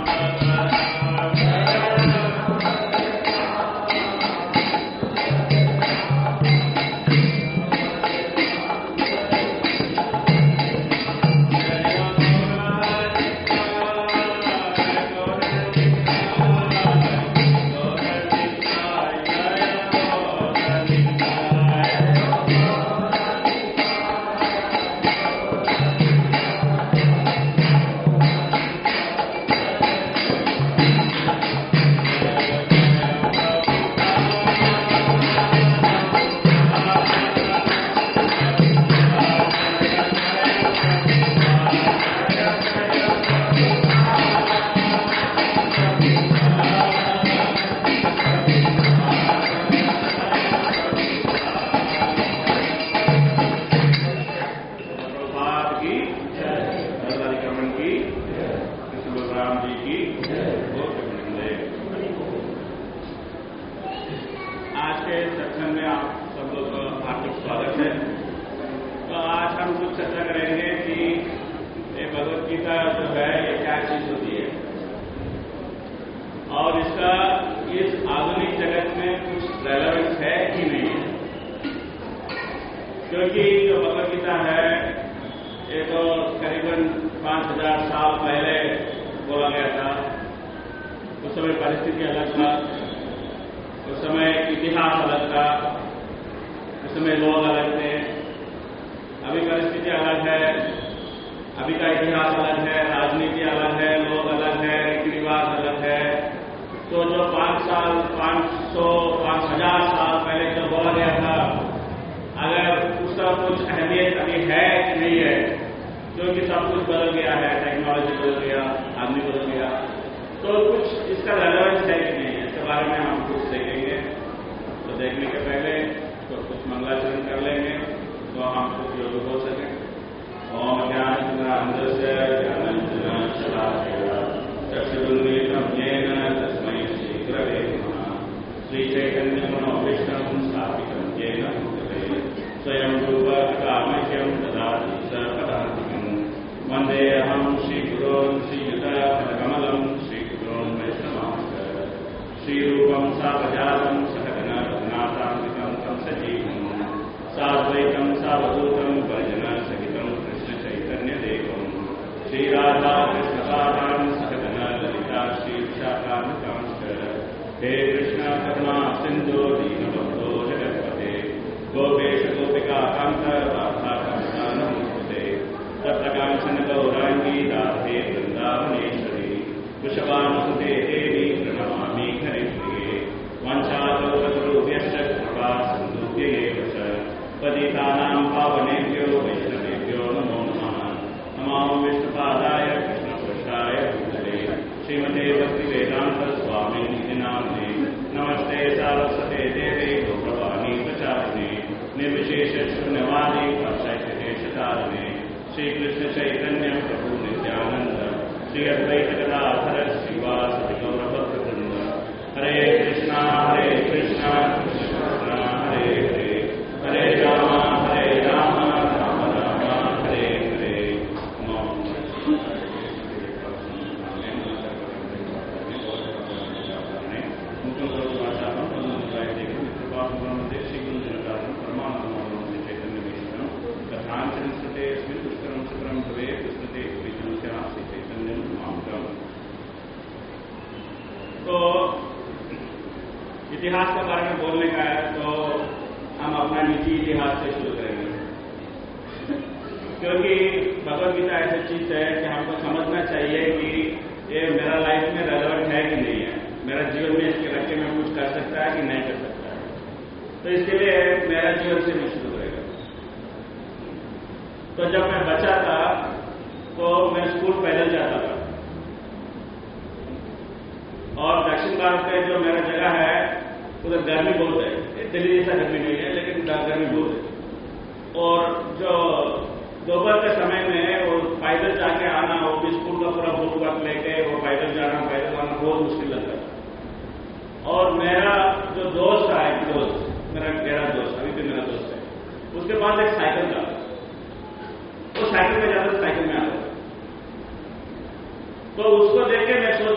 तो उसको देख के मैं सोचता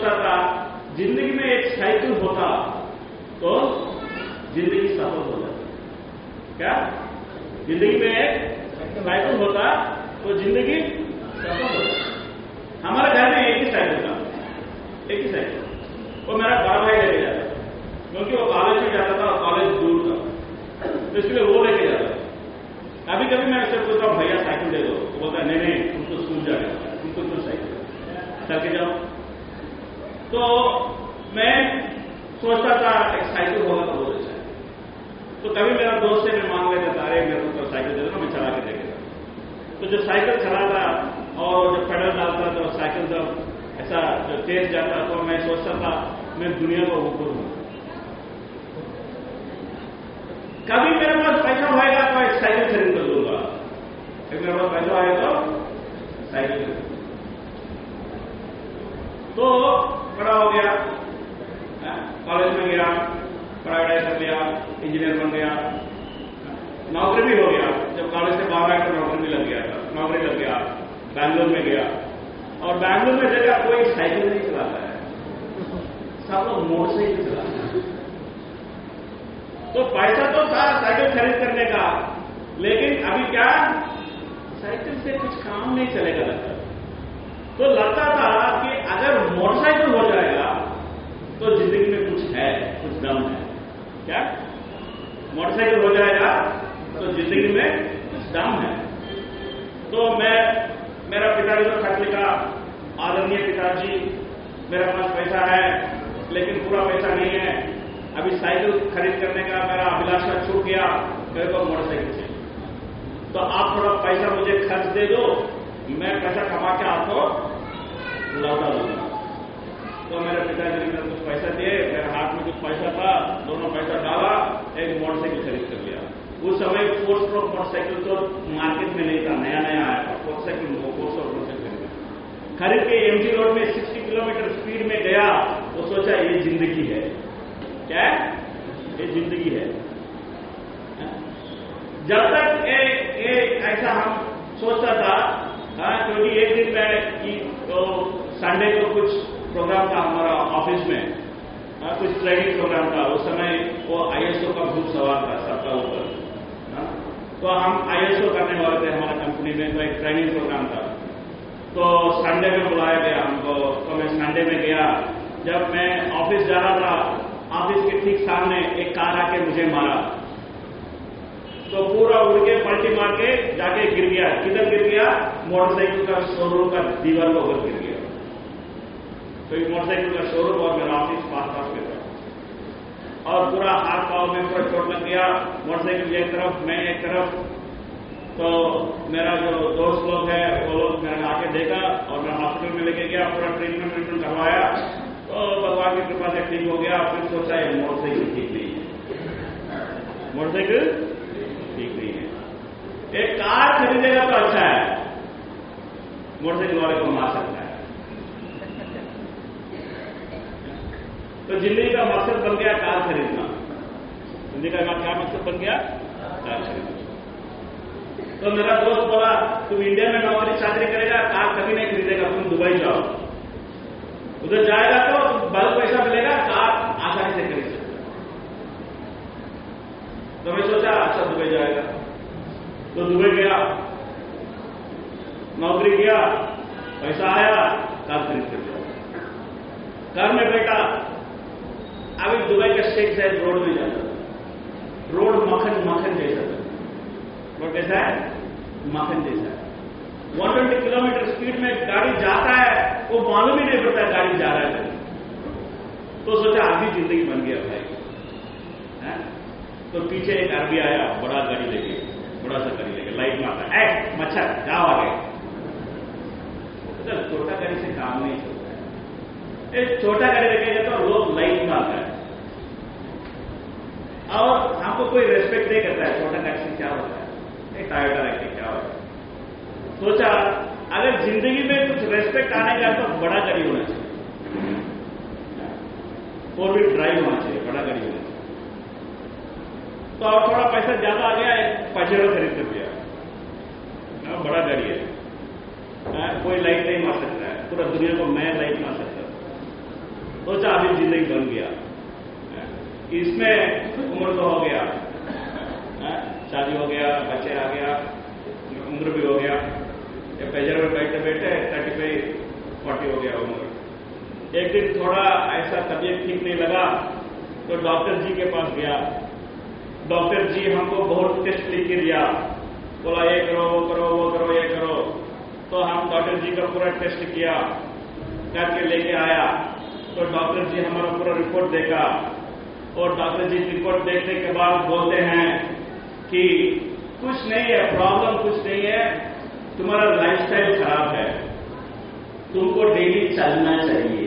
सोचता था जिंदगी में एक साइकिल होता तो जिंदगी सफल हो जाती। क्या जिंदगी में एक साइकिल होता तो जिंदगी सफल हो जाती। हमारे घर में एक ही साइकिल था, एक ही साइकिल। वो मेरा बड़ा भाई लेके जाता था, क्योंकि वो कॉलेज में जाता था और कॉलेज दूर था, तो इसलिए वो लेके जाता था। कभी कभी मैं उससे पूछता हूँ भैया साइकिल दे दो, तो बोलता नहीं नहीं तुम तो स्कूल जाएगा, तुमको क्यों साइकिल चल के जाओ। तो मैं सोचता था एक साइकिल होगा तो बहुत अच्छा है। तो कभी मेरा दोस्त से मैं मांग लेता था, अरे मेरे को साइकिल दे दो ना, मैं चला के देखेगा। तो जो साइकिल चलाता और जब पेडल डालता तो साइकिल जब ऐसा जो तेज जाता तो मैं सोचता था मैं दुनिया को ऊपर हूं। कभी मेरे पास पैसा होएगा तो एक साइकिल खरीद कर लूंगा, मेरे पास पैसा आएगा तो साइकिल खरीद। तो बड़ा हो गया, कॉलेज में गया, पढ़ाई कर लिया, इंजीनियर बन गया, नौकरी भी हो गया। जब कॉलेज से बाहर आकर नौकरी भी लग गया था, नौकरी लग गया, बैंगलोर में गया। और बैंगलोर में जगह कोई साइकिल नहीं चलाता है, सब लोग मोटरसाइकिल चलाते हैं। तो पैसा तो था साइकिल खरीद करने का, लेकिन अभी क्या साइकिल से कुछ काम नहीं चलेगा लगता। तो लगता था कि अगर मोटरसाइकिल हो जाएगा तो जिंदगी में कुछ है, कुछ दम है। क्या मोटरसाइकिल हो जाएगा तो जिंदगी में कुछ दम है। तो मेरा पिताजी को खत लिखा, आदरणीय पिताजी मेरे पास पैसा है लेकिन पूरा पैसा नहीं है, अभी साइकिल खरीद करने का मेरा अभिलाषा छूट गया, मेरे को मोटरसाइकिल चाहिए, तो आप थोड़ा पैसा मुझे खर्च दे दो, मैं पैसा कमा के आपको लौटा दूंगा। तो मेरे पिताजी ने कुछ पैसा दिए, मेरे हाथ में कुछ पैसा था, दोनों पैसा डाला, एक मोटरसाइकिल खरीद कर लिया। उस समय 4 स्ट्रोक मोटरसाइकिल तो मार्केट में नहीं था, नया नया आया था। 4 स्ट्रोक मोटरसाइकिल खरीद के एमजी रोड में 60 किलोमीटर स्पीड में गया। वो सोचा ये जिंदगी है। क्या है ये जिंदगी है। जब तक ऐसा हम सोचता था, क्योंकि एक दिन मैं तो संडे को कुछ प्रोग्राम था हमारा ऑफिस में, कुछ ट्रेनिंग प्रोग्राम था। उस समय वो आईएसओ का ग्रुप सवार था सबका ऊपर, तो हम आईएसओ करने वाले थे हमारा कंपनी में, तो एक ट्रेनिंग प्रोग्राम था। तो संडे में बुलाया गया हमको, तो मैं संडे में गया। जब मैं ऑफिस जा रहा था, ऑफिस के ठीक सामने एक कार आके मुझे मारा, तो पूरा उड़ के पलटी मार के जाके गिर गया। किधर गिर गया? मोटरसाइकिल का शोरूम का दीवार को ऊपर गिर गया। तो एक मोटरसाइकिल का शोरूम और मेरा ऑफिस पास में था, और पूरा हाथ पांव में पूरा चोट लग गया। मोटरसाइकिल एक तरफ, मैं एक तरफ। तो मेरा जो दोस्त लोग है वो लोग मैंने आके देखा और मैं हॉस्पिटल में लेके गया, पूरा ट्रीटमेंट करवाया। तो भगवान की कृपा से ठीक हो गया। फिर सोचा ये मोटरसाइकिल ठीक नहीं है, मोटरसाइकिल ठीक नहीं है। एक कार खरीदेगा तो अच्छा है, मोटरसाइकिल वाले को मार सकता है। तो जिंदगी का मकसद बन गया कार खरीदना। जिंदगी का क्या मकसद बन गया? कार खरीदना। तो मेरा दोस्त बोला तुम इंडिया में नौकरी चाकरी करेगा, कार कभी नहीं खरीदेगा, तुम दुबई जाओ, उधर जाएगा तो बहुत पैसा मिलेगा, कार आसानी से खरीद सकते। तो मैं सोचा अच्छा दुबई जाएगा। तो दुबई गया, नौकरी किया, पैसा आया, कार खरीद कर दिया। कार में बैठा, अभी दुबई का शेख साहब रोड में जाता था, रोड मक्खन जैसा था। रोड कैसा है? मक्खन जैसा है। 120 किलोमीटर स्पीड में गाड़ी जाता है, वो मालूम ही नहीं पड़ता गाड़ी जा रहा है। तो सोचा अभी जिंदगी बन गया भाई। तो पीछे एक अरबी आया, बड़ा गाड़ी लेके, बड़ा सा गाड़ी लेके, लाइट मारता है, मच्छर जाओ आगे। छोटा गाड़ी से काम नहीं चलता है। एक छोटा गाड़ी रखेगा तो लोग लाइट मारता है और हमको कोई रेस्पेक्ट नहीं करता है। छोटा गाड़ी से क्या होता है? एक टायोटा रख के क्या होता है? सोचा अगर जिंदगी में कुछ रेस्पेक्ट आने का तो बड़ा गाड़ी होना चाहिए, 4 व्हील ड्राइव होना चाहिए, बड़ा गाड़ी होना चाहिए। तो और थोड़ा पैसा ज्यादा आ गया, एक पजेरो खरीद कर दिया। बड़ा गाड़ी है, कोई लाइट नहीं मार सकता है, पूरा दुनिया को मैं लाइट मार सकता हूं। जिंदगी बन गया। इसमें उम्र तो हो गया, शादी हो गया, बच्चे आ गया, उम्र भी हो गया, पेजर में बैठे बैठे 35-40 हो गया उम्र। एक दिन थोड़ा ऐसा तबीयत ठीक नहीं लगा तो डॉक्टर जी के पास गया। डॉक्टर जी हमको बहुत टेस्ट लिख के दिया, बोला ये करो वो करो वो करो ये करो। तो हम डॉक्टर जी का पूरा टेस्ट किया, करके लेके आया। तो डॉक्टर जी हमारा पूरा रिपोर्ट देखा और डॉक्टर जी रिपोर्ट देखने के बाद बोलते हैं कि कुछ नहीं है, प्रॉब्लम कुछ नहीं है, तुम्हारा लाइफस्टाइल खराब है, तुमको डेली चलना चाहिए।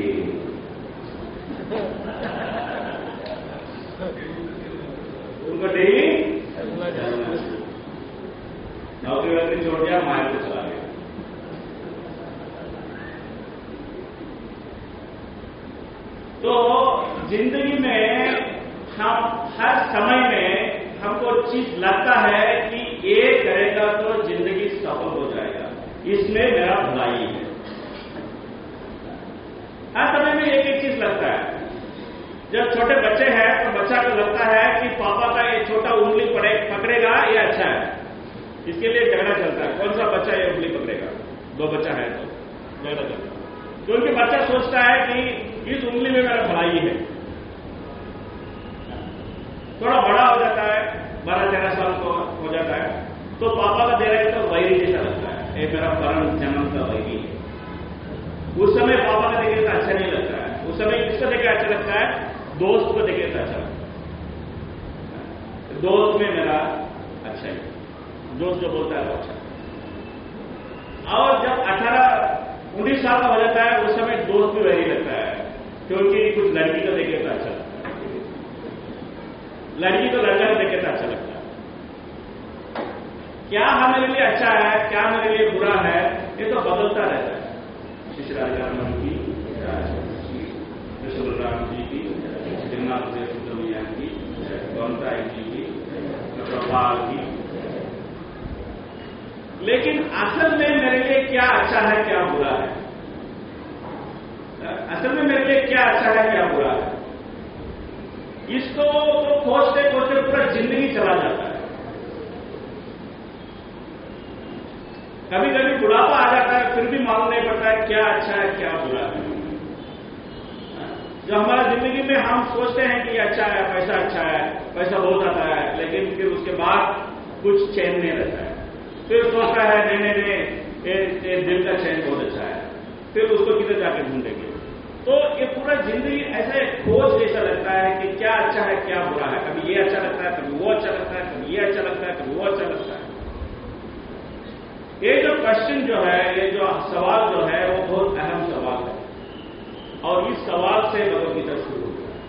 तुमको डेली चलना चाहिए। नौकरी वोकरी छोड़ दिया, माया को चला गया। तो जिंदगी में हम हर समय में हमको चीज लगता है कि ये करेगा तो जिंदगी सफल हो जाएगा, इसमें मेरा भलाई है। हर समय में एक एक चीज लगता है। जब छोटे बच्चे हैं तो बच्चा को लगता है कि पापा का ये छोटा उंगली पकड़ेगा ये अच्छा है, इसके लिए झगड़ा चलता है, कौन सा बच्चा ये उंगली पकड़ेगा। 2 बच्चा है तो झगड़ा चलता है, क्योंकि बच्चा सोचता है कि इस उंगली में मेरा भलाई है। थोड़ा बड़ा हो जाता है, 12-13 साल को हो जाता है, तो पापा का दे रहे तो वैरी जैसा लगता है, ये मेरा परम जन्म का वैरी है। उस समय पापा का देखे तो अच्छा नहीं लगता है, उस समय किसको देखे अच्छा लगता है, दोस्त को देखे तो अच्छा लगता है। दोस्त में मेरा अच्छा है, दोस्त जो बोलता है वो अच्छा है। और जब 18-19 साल का हो जाता है उस समय दोस्त भी वैरी लगता है, क्योंकि कुछ लड़की को देखे तो अच्छा लगता है, लड़की को लड़का को देखे तो अच्छा लगता है। क्या हमारे लिए अच्छा है, क्या हमारे लिए बुरा है, ये तो बदलता रहता है। श्री राजाराम की, कृष्ण राम जी की, जगन्नाथ जी सुब्रमण्यम की, गौरताई जी की, प्रभाल की। लेकिन असल में मेरे लिए क्या अच्छा है क्या बुरा है, असल में मेरे लिए क्या अच्छा है क्या बुरा है, इसको तो खोजते खोजते पूरा जिंदगी चला जाता है। कभी कभी बुढ़ापा आ जाता है, फिर भी मालूम नहीं पड़ता है क्या अच्छा है क्या बुरा है। जो हमारा जिंदगी में हम सोचते हैं कि अच्छा है, पैसा अच्छा है, पैसा बहुत आता है, लेकिन फिर उसके बाद कुछ चैन नहीं रहता है। फिर सोचता है नहीं ये दिल का चैन बहुत अच्छा है, फिर उसको किधर जाके ढूंढेंगे। तो ये पूरा जिंदगी ऐसा एक खोज जैसा लगता है कि क्या अच्छा है क्या बुरा है। कभी ये अच्छा लगता है, कभी वो अच्छा लगता है, कभी ये अच्छा लगता है, कभी वो अच्छा लगता है। ये जो क्वेश्चन जो है, ये जो सवाल जो है वो बहुत अहम सवाल है, और इस सवाल से भगवद्गीता शुरू होता है।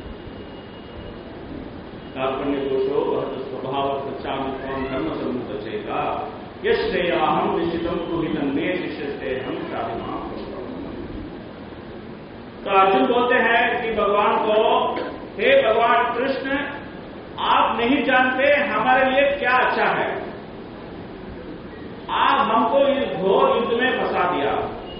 कार्पण्य दोषो वह स्वभाव सच्चा धर्म सम्मुख चेता यश्रेयाहम निश्चितम कुहितम में शिष्यते हम साधना। तो अर्जुन बोलते हैं कि भगवान को, हे भगवान कृष्ण, आप नहीं जानते हमारे लिए क्या अच्छा है, आप हमको इस घोर युद्ध में फंसा दिया।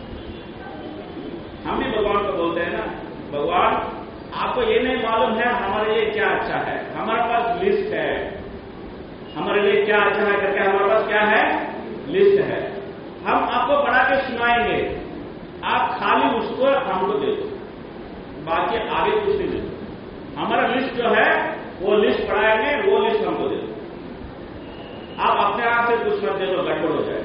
हम भी भगवान को बोलते हैं ना, भगवान आपको ये नहीं मालूम है हमारे लिए क्या अच्छा है, हमारे पास लिस्ट है, हमारे लिए क्या अच्छा है करके हमारे पास क्या है, लिस्ट है। हम आपको पढ़ा के सुनाएंगे, आप खाली उसको हमको दे दो, बाकी आगे कुछ नहीं दे दो। हमारा लिस्ट जो है वो लिस्ट पढ़ाएंगे, वो लिस्ट हमको दे दो। आप अपने आप से कुछ मत दे दो, गड़बड़ हो जाएगा।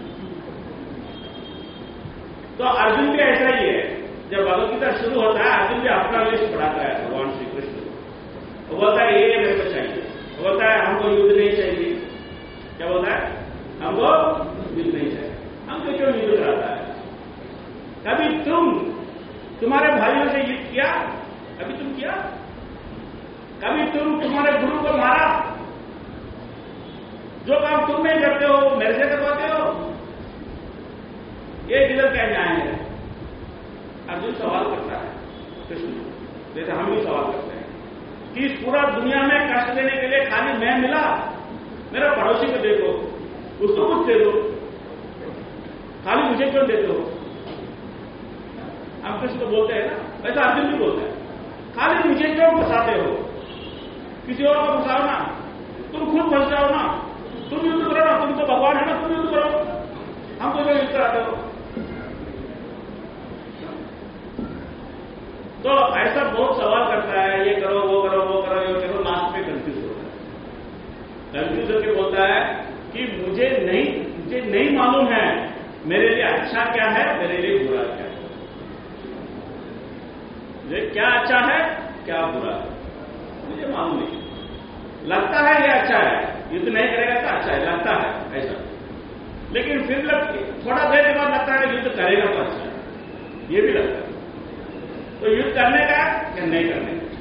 तो अर्जुन भी ऐसा ही है, जब भगवद्गीता शुरू होता है अर्जुन भी अपना लिस्ट पढ़ाता है भगवान श्री कृष्ण। वो बोलता है ये मेरे को चाहिए, वो बोलता है हमको युद्ध नहीं चाहिए। क्या बोलता है, हमको युद्ध नहीं चाहिए। हमको क्यों युद्ध कराता है? कभी तुम्हारे भाइयों से युद्ध किया? कभी तुम किया? कभी तुम तुम्हारे गुरु को मारा? जो काम तुम नहीं करते हो मेरे से करवाते हो, ये किधर क्या न्याय है? अर्जुन सवाल करता है कृष्ण, जैसे हम भी सवाल करते हैं कि इस पूरा दुनिया में कष्ट देने के लिए खाली मैं मिला, मेरा पड़ोसी को देखो, उसको कुछ दे दो, खाली मुझे क्यों देते हो? हम कृष्ण को बोलते हैं ना, वैसा अर्जुन भी बोलता है। खाली मुझे क्यों फंसाते हो? किसी और को फंसाओ ना, तुम खुद फंस जाओ ना, तुम युद्ध करो ना, तुम तो भगवान है ना, तुम युद्ध करो, हमको क्यों युद्ध कराते हो? तो ऐसा बहुत सवाल करता है, ये करो वो करो वो करो ये करो, लास्ट में कंफ्यूज होता है। कंफ्यूज होकर बोलता है कि मुझे नहीं मालूम है मेरे लिए अच्छा क्या है, मेरे लिए बुरा क्या है, मुझे क्या अच्छा है क्या बुरा है, मुझे मालूम नहीं। लगता है ये अच्छा है, युद्ध नहीं करेगा तो अच्छा है, लगता है ऐसा, लेकिन फिर थोड़ा देर के बाद लगता है युद्ध करेगा तो अच्छा है, ये भी लगता है। तो युद्ध करने का या नहीं करने का,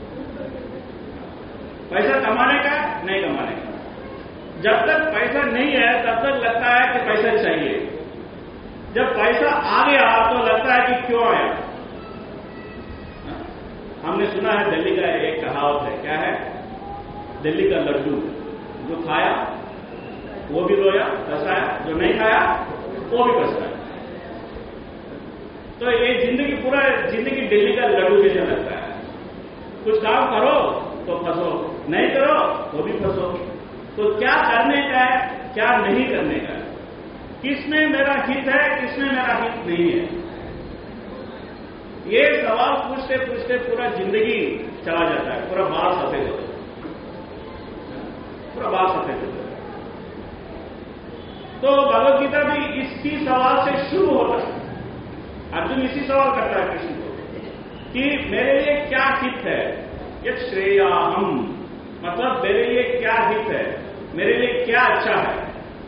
पैसा कमाने का नहीं कमाने का। जब तक पैसा नहीं है तब तक लगता है कि पैसा चाहिए, जब पैसा आ गया तो लगता है कि क्यों आया। हमने सुना है दिल्ली का एक कहावत है, क्या है? दिल्ली का लड्डू जो खाया वो भी रोया हंसाया, जो नहीं खाया वो भी पछताया। तो ये पूरा जिंदगी दिल्ली का लड्डू जैसा लगता है। कुछ काम करो तो फंसो, नहीं करो तो भी फंसो। तो क्या करने का है, क्या नहीं करने का है, किसमें मेरा हित है, किसमें मेरा हित नहीं है, ये सवाल पूछते पूछते पूरा जिंदगी चला जाता है, पूरा बाल सफेद होता है, पूरा बाल सफेद होता है। तो भगवत गीता भी इसी सवाल से शुरू होता है। अर्जुन इसी सवाल करता है कृष्ण को कि मेरे लिए क्या हित है, यत् श्रेयाहम, मतलब मेरे लिए क्या हित है, मेरे लिए क्या अच्छा है।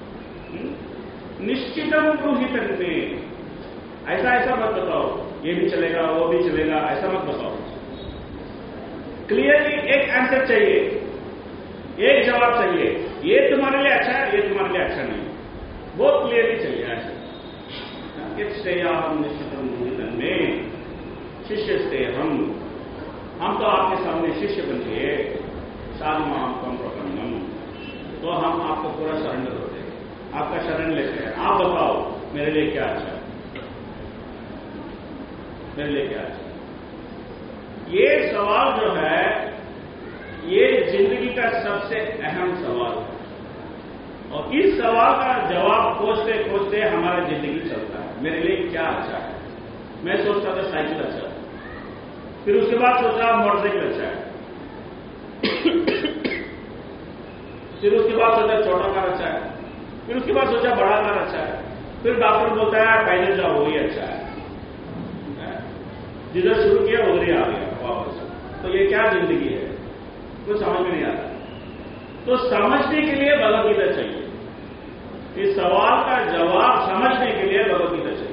निश्चितम ब्रूहितन में, ऐसा मत बताओ, ये भी चलेगा वो भी चलेगा, ऐसा मत बताओ। क्लियरली एक आंसर चाहिए, एक जवाब चाहिए, ये तुम्हारे लिए अच्छा है, ये तुम्हारे लिए अच्छा नहीं, वो क्लियरली चाहिए। ऐसा हम निश्चितम ब्रूहितन में शिष्य से हम तो आपके सामने शिष्य बन गए, साधुमा कम प्रपन्नम, तो हम आपको पूरा सरेंडर होते हैं, आपका शरण लेते हैं। आप बताओ मेरे लिए क्या अच्छा है, मेरे लिए क्या अच्छा है। ये सवाल जो है ये जिंदगी का सबसे अहम सवाल है, और इस सवाल का जवाब खोजते खोजते हमारा जिंदगी चलता है। मेरे लिए क्या अच्छा है? मैं सोचता था साइकिल अच्छा है, फिर उसके बाद सोचा मोटरसाइकिल अच्छा है, फिर उसके बाद सोचा छोटा कार अच्छा है, फिर उसके बाद सोचा बड़ा कार अच्छा है, फिर डॉक्टर बोलता है पैदल जाओ वही अच्छा है। जिधर शुरू किया उधर ही आ गया वापस। तो ये क्या जिंदगी है, कुछ समझ में नहीं आता। तो समझने के लिए भगवत गीता चाहिए, इस सवाल का जवाब समझने के लिए भगवत गीता चाहिए।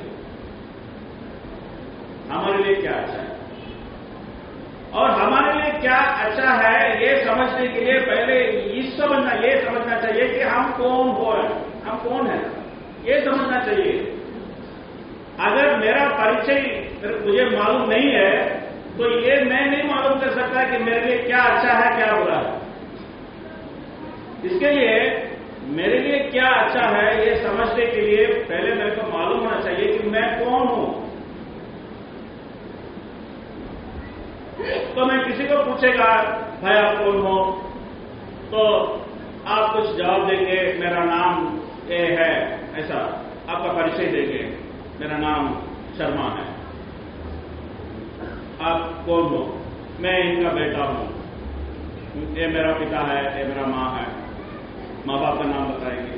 हमारे लिए क्या अच्छा है और हमारे लिए क्या अच्छा है ये समझने के लिए पहले ये समझना चाहिए कि हम कौन हम कौन है, ये समझना चाहिए। अगर मेरा परिचय मुझे मालूम नहीं है तो ये मैं नहीं मालूम कर सकता कि मेरे लिए क्या अच्छा है क्या बुरा है। इसके लिए मेरे लिए क्या अच्छा है ये समझने के लिए पहले मेरे को मालूम होना चाहिए कि मैं कौन हूं। तो मैं किसी को पूछेगा भाई आप कौन हो, तो आप कुछ जवाब देंगे, मेरा नाम ये है, ऐसा आपका परिचय देंगे, मेरा नाम शर्मा है। आप कौन हो? मैं इनका बेटा हूं, ये मेरा पिता है, ये मेरा मां है, मां बाप का नाम बताएंगे।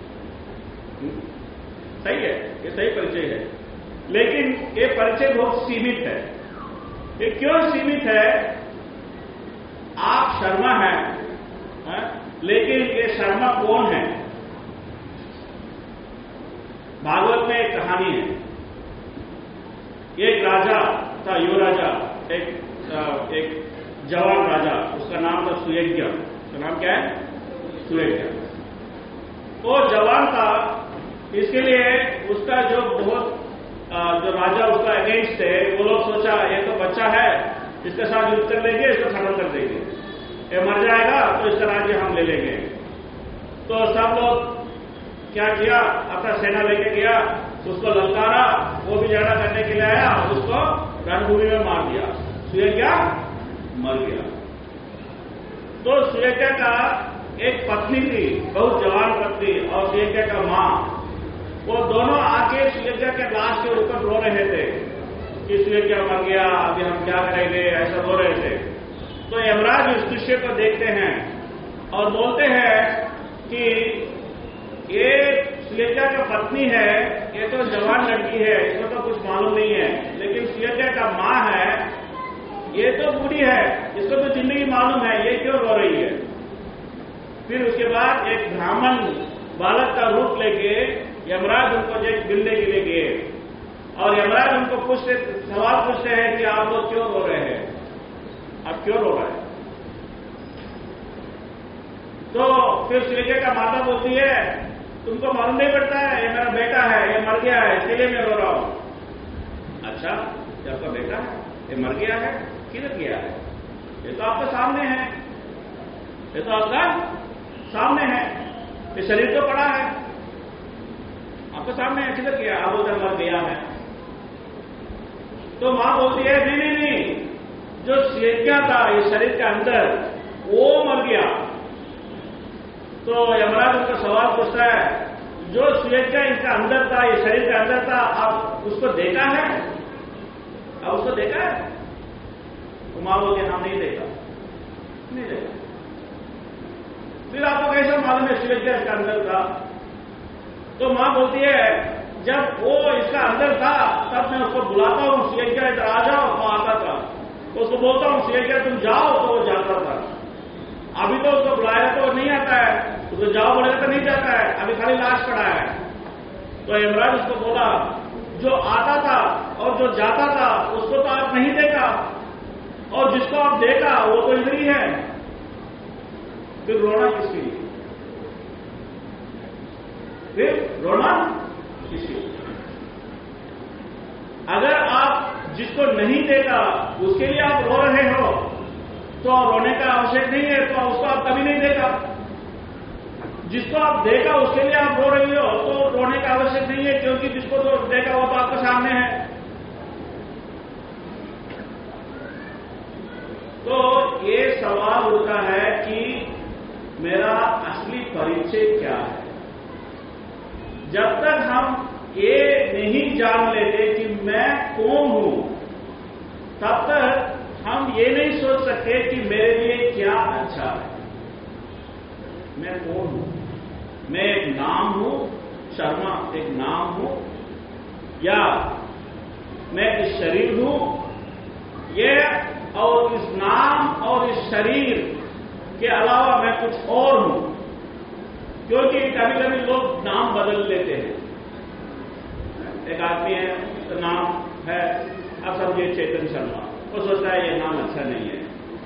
सही है, ये सही परिचय है, लेकिन ये परिचय बहुत सीमित है। ये क्यों सीमित है? आप शर्मा हैं, लेकिन ये शर्मा कौन है? भागवत में एक कहानी है, एक राजा था, युवराजा, एक जवान राजा, उसका नाम था सुयज्ञ। उसका नाम क्या है? सुयज्ञ। वो जवान था, इसके लिए उसका जो राजा उसका अगेंस्ट थे, वो लोग सोचा ये तो बच्चा है, इसके साथ युद्ध कर लेंगे, इसको खत्म कर देंगे, ये मर जाएगा तो इसका राज्य हम ले लेंगे। तो सब लोग क्या किया, अपना सेना लेके गया, उसको ललकारा, वो भी झगड़ा करने के लिए आया, उसको रणभूमि में मार दिया, सुयज्ञा मर गया। तो सुयज्ञा का एक पत्नी थी, बहुत जवान पत्नी, और सुयज्ञा का मां, वो दोनों आके सुयज्ञा के लाश के ऊपर रो रहे थे कि सुयज्ञा मर गया, अभी हम क्या करेंगे, ऐसा रो रहे थे। तो यमराज इस दृश्य को देखते हैं और बोलते हैं कि ये सुयज्ञा का पत्नी है, ये तो जवान लड़की है, इसको तो कुछ मालूम नहीं है, लेकिन सुयज्ञा का मां है, ये तो बूढ़ी है, इसको तो जिंदगी मालूम है, ये क्यों रो रही है। फिर उसके बाद एक ब्राह्मण बालक का रूप लेके यमराज उनको मिलने के लिए गए, और यमराज उनको सवाल पूछते हैं कि आप लोग क्यों रो रहे हैं, आप क्यों रो रहे हैं। तो फिर सुयज्ञा का माता बोलती है, तुमको मालूम नहीं पड़ता है, ये मेरा बेटा है, ये मर गया है, इसलिए मैं रो रहा हूं। अच्छा, ये आपका बेटा है, ये मर गया है, किधर गया है, ये तो आपके सामने है, ये तो आपका सामने है, ये शरीर तो पड़ा है, आपके सामने है, किधर गया, आप उधर मर गया है। तो मां बोलती है, नहीं नहीं नहीं, जो सुयज्ञा था इस शरीर के अंदर, वो मर गया। तो यमराज उनका सवाल पूछता है, जो सुयज्ञा इसका अंदर था, इस शरीर के अंदर था, आप उसको देखा है, आप उसको देखा है। तो मां बोलती, हम नहीं देखा, नहीं देखा। फिर आपको कैसा मालूम है सुयज्ञा इसका अंदर था। तो मां बोलती है, जब वो इसका अंदर था तब मैं उसको बुलाता हूं, सुयज्ञा इधर आ जाओ, तो आता था, तो उसको बोलता हूं सुयज्ञा तुम जाओ, तो वो जाता था। अभी तो उसको बुलाया तो नहीं आता है, उसको जाओ बोलेगा तो नहीं जाता है, अभी खाली लाश पड़ा है। तो यमराज उसको बोला, जो आता था और जो जाता था उसको तो आप नहीं देखा, और जिसको आप देखा वो तो इधर ही है, फिर रोना किसके लिए, फिर रोना किसके लिए। अगर आप जिसको नहीं देखा उसके लिए आप रो रहे हो तो रोने का आवश्यक नहीं है, तो उसको आप कभी नहीं देखा। जिसको आप देखा उसके लिए आप रो रही हो तो रोने का आवश्यक नहीं है, क्योंकि जिसको तो देखा वो तो आपके सामने है। तो ये सवाल उठता है कि मेरा असली परिचय क्या है। जब तक हम ये नहीं जान लेते कि मैं कौन हूं, तब तक हम ये नहीं सोच सकते कि मेरे लिए क्या अच्छा है। मैं कौन हूं, मैं एक नाम हूं, शर्मा एक नाम हूं, या मैं इस शरीर हूं, ये और इस नाम और इस शरीर के अलावा मैं कुछ और हूं। क्योंकि कभी कभी लोग नाम बदल लेते हैं। एक आदमी है तो नाम है, अब समझिए चेतन शर्मा, वो सोचता है ये नाम अच्छा नहीं है,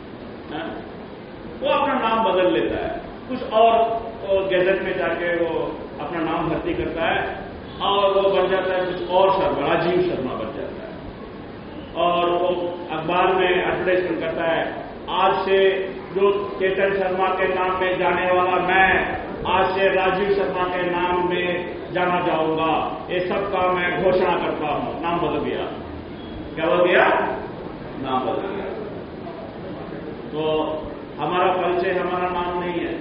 वो अपना नाम बदल लेता है, कुछ और गैजेट में जाके वो अपना नाम भर्ती करता है और वो बन जाता है कुछ और शर्मा, राजीव शर्मा बन जाता है। और वो अखबार में एडवर्टाइजमेंट करता है, आज से जो चेतन शर्मा के नाम में जाने वाला मैं आज से राजीव शर्मा के नाम में जाना जाऊंगा, ये सब का मैं घोषणा करता हूं। नाम बदल गया, क्या बदल गया, नाम बदल गया। तो हमारा परिचय हमारा नाम नहीं है।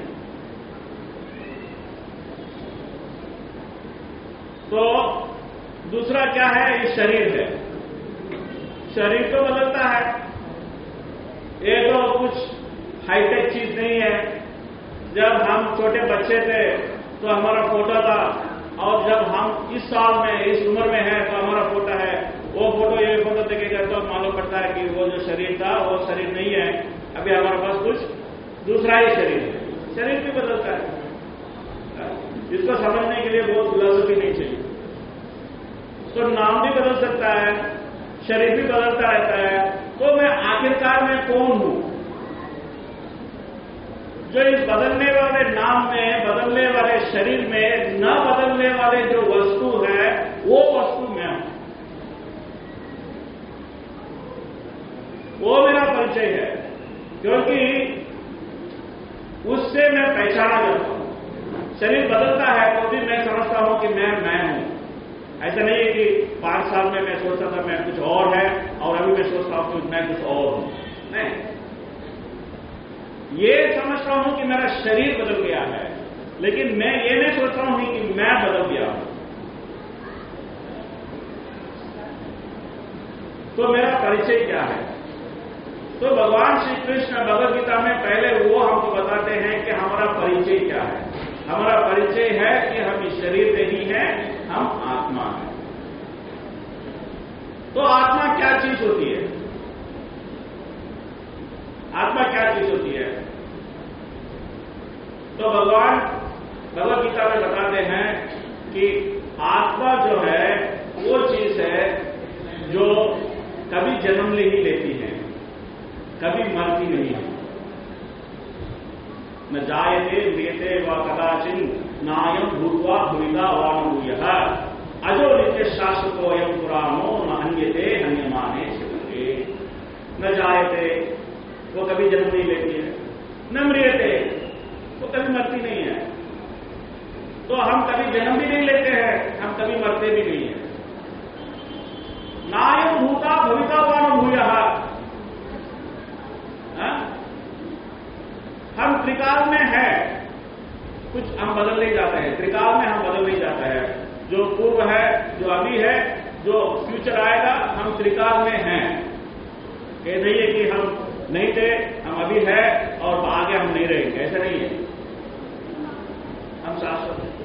तो दूसरा क्या है, ये शरीर है। शरीर तो बदलता है, ये तो कुछ हाईटेक चीज नहीं है। जब हम छोटे बच्चे थे तो हमारा फोटो था, और जब हम इस साल में इस उम्र में है तो हमारा फोटो है। वो फोटो ये फोटो देखेगा तो मालूम पड़ता है कि वो जो शरीर था वो शरीर नहीं है, अभी हमारे पास कुछ दूसरा ही शरीर है। शरीर भी बदलता है, जिसको समझने के लिए बहुत फिलॉसफी नहीं चाहिए। तो नाम भी बदल सकता है, शरीर भी बदलता रहता है। तो मैं आखिरकार में कौन हूं? जो इस बदलने वाले नाम में, बदलने वाले शरीर में न बदलने वाले जो वस्तु है, वो वस्तु मैं हूं, वो मेरा परिचय है। क्योंकि उससे मैं पहचाना जाता हूं। शरीर बदलता है तो भी मैं समझता हूं कि मैं हूं। ऐसा नहीं है कि 5 साल में मैं सोचता था मैं कुछ और है और अभी मैं सोचता हूं कि मैं कुछ और हूं। नहीं, ये समझता हूं कि मेरा शरीर बदल गया है, लेकिन मैं ये नहीं सोचता हूं कि मैं बदल गया हूं। तो मेरा परिचय क्या है? तो भगवान श्री कृष्ण भगवद गीता में पहले वो हमको बताते हैं कि हमारा परिचय क्या है। हमारा परिचय है कि हम इस शरीर नहीं है, हम आत्मा है। तो आत्मा क्या चीज होती है? आत्मा क्या चीज होती है? तो भगवान भगवद गीता में बताते हैं कि आत्मा जो है वो चीज है जो कभी जन्म नहीं लेती है, कभी मरती नहीं है। न जायते म्रियते व कदाचिन नायम भूत्वा भूमिका वा न भूयः अजो नित्य शाश्वतोऽयं पुराणो न हन्यते हन्यमाने शिवते। न जायते, वो कभी जन्म नहीं लेती है, न म्रियते, वो कभी मरती नहीं है। तो हम कभी जन्म भी नहीं लेते हैं, हम कभी मरते भी नहीं है। नायम भूता भविता वा न भूयः, हम त्रिकाल में है, कुछ हम बदल नहीं जाते हैं, त्रिकाल में हम बदल नहीं जाता है। जो पूर्व है, जो अभी है, जो फ्यूचर आएगा, हम त्रिकाल में हैं। ये नहीं है कि हम नहीं थे, हम अभी है और आगे हम नहीं रहेंगे, ऐसा नहीं है। हम शाश्वत हैं।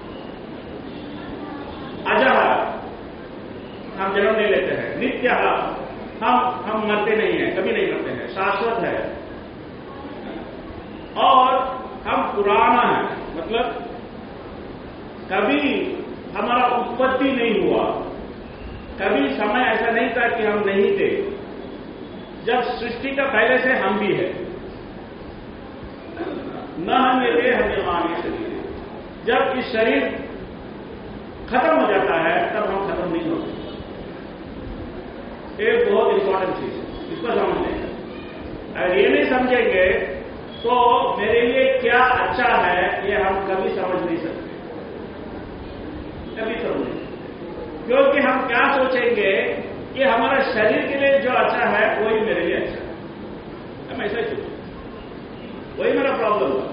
अजः, हम जन्म नहीं लेते हैं। नित्यः, हम मरते नहीं हैं, कभी नहीं मरते हैं, शाश्वत है। और हम पुराना है, मतलब कभी हमारा उत्पत्ति नहीं हुआ, कभी समय ऐसा नहीं था कि हम नहीं थे। जब सृष्टि का पहले से हम भी है। न हम ये थे हन्यमाने शरीर, जब इस शरीर खत्म हो जाता है तब हम खत्म नहीं होते। एक बहुत इंपॉर्टेंट चीज है, इसको समझ लें। अगर ये नहीं समझेंगे तो मेरे लिए क्या अच्छा है ये हम कभी समझ नहीं सकते, कभी समझ नहीं। क्योंकि हम क्या सोचेंगे कि हमारा शरीर के लिए जो अच्छा है वही मेरे लिए अच्छा है। हम ऐसा ही सोचेंगे, वही मेरा प्रॉब्लम था।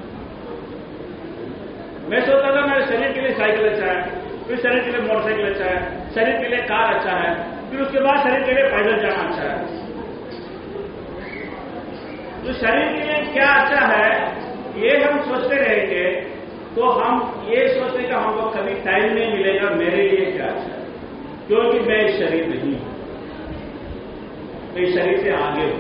मैं सोचता था मेरे शरीर के लिए साइकिल अच्छा है, फिर शरीर के लिए मोटरसाइकिल अच्छा है, शरीर के लिए कार अच्छा है, फिर उसके बाद शरीर के लिए पैदल जाना अच्छा है। तो शरीर के लिए क्या अच्छा है ये हम सोचते रहेंगे तो हम ये सोचते कि हमको कभी टाइम नहीं मिलेगा मेरे लिए क्या अच्छा है, क्योंकि मैं इस शरीर नहीं हूं, मैं इस शरीर से आगे हूं।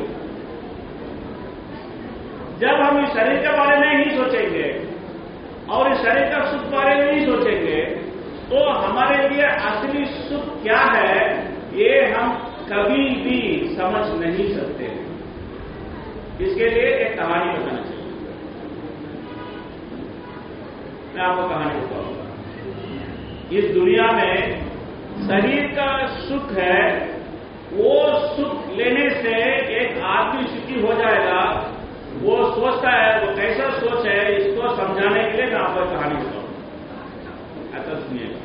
जब हम इस शरीर के बारे में ही सोचेंगे और इस शरीर का सुख बारे में ही सोचेंगे तो हमारे लिए असली सुख क्या है ये हम कभी भी समझ नहीं सकते। इसके लिए एक कहानी बताना चाहिए। मैं आपको कहानी बताऊंगा। इस दुनिया में शरीर का सुख है, वो सुख लेने से एक आदमी सुखी हो जाएगा, वो सोचता है, वो कैसा सोच है, इसको समझाने के लिए मैं आपको कहानी बताऊंगा। ऐसा सुनिएगा।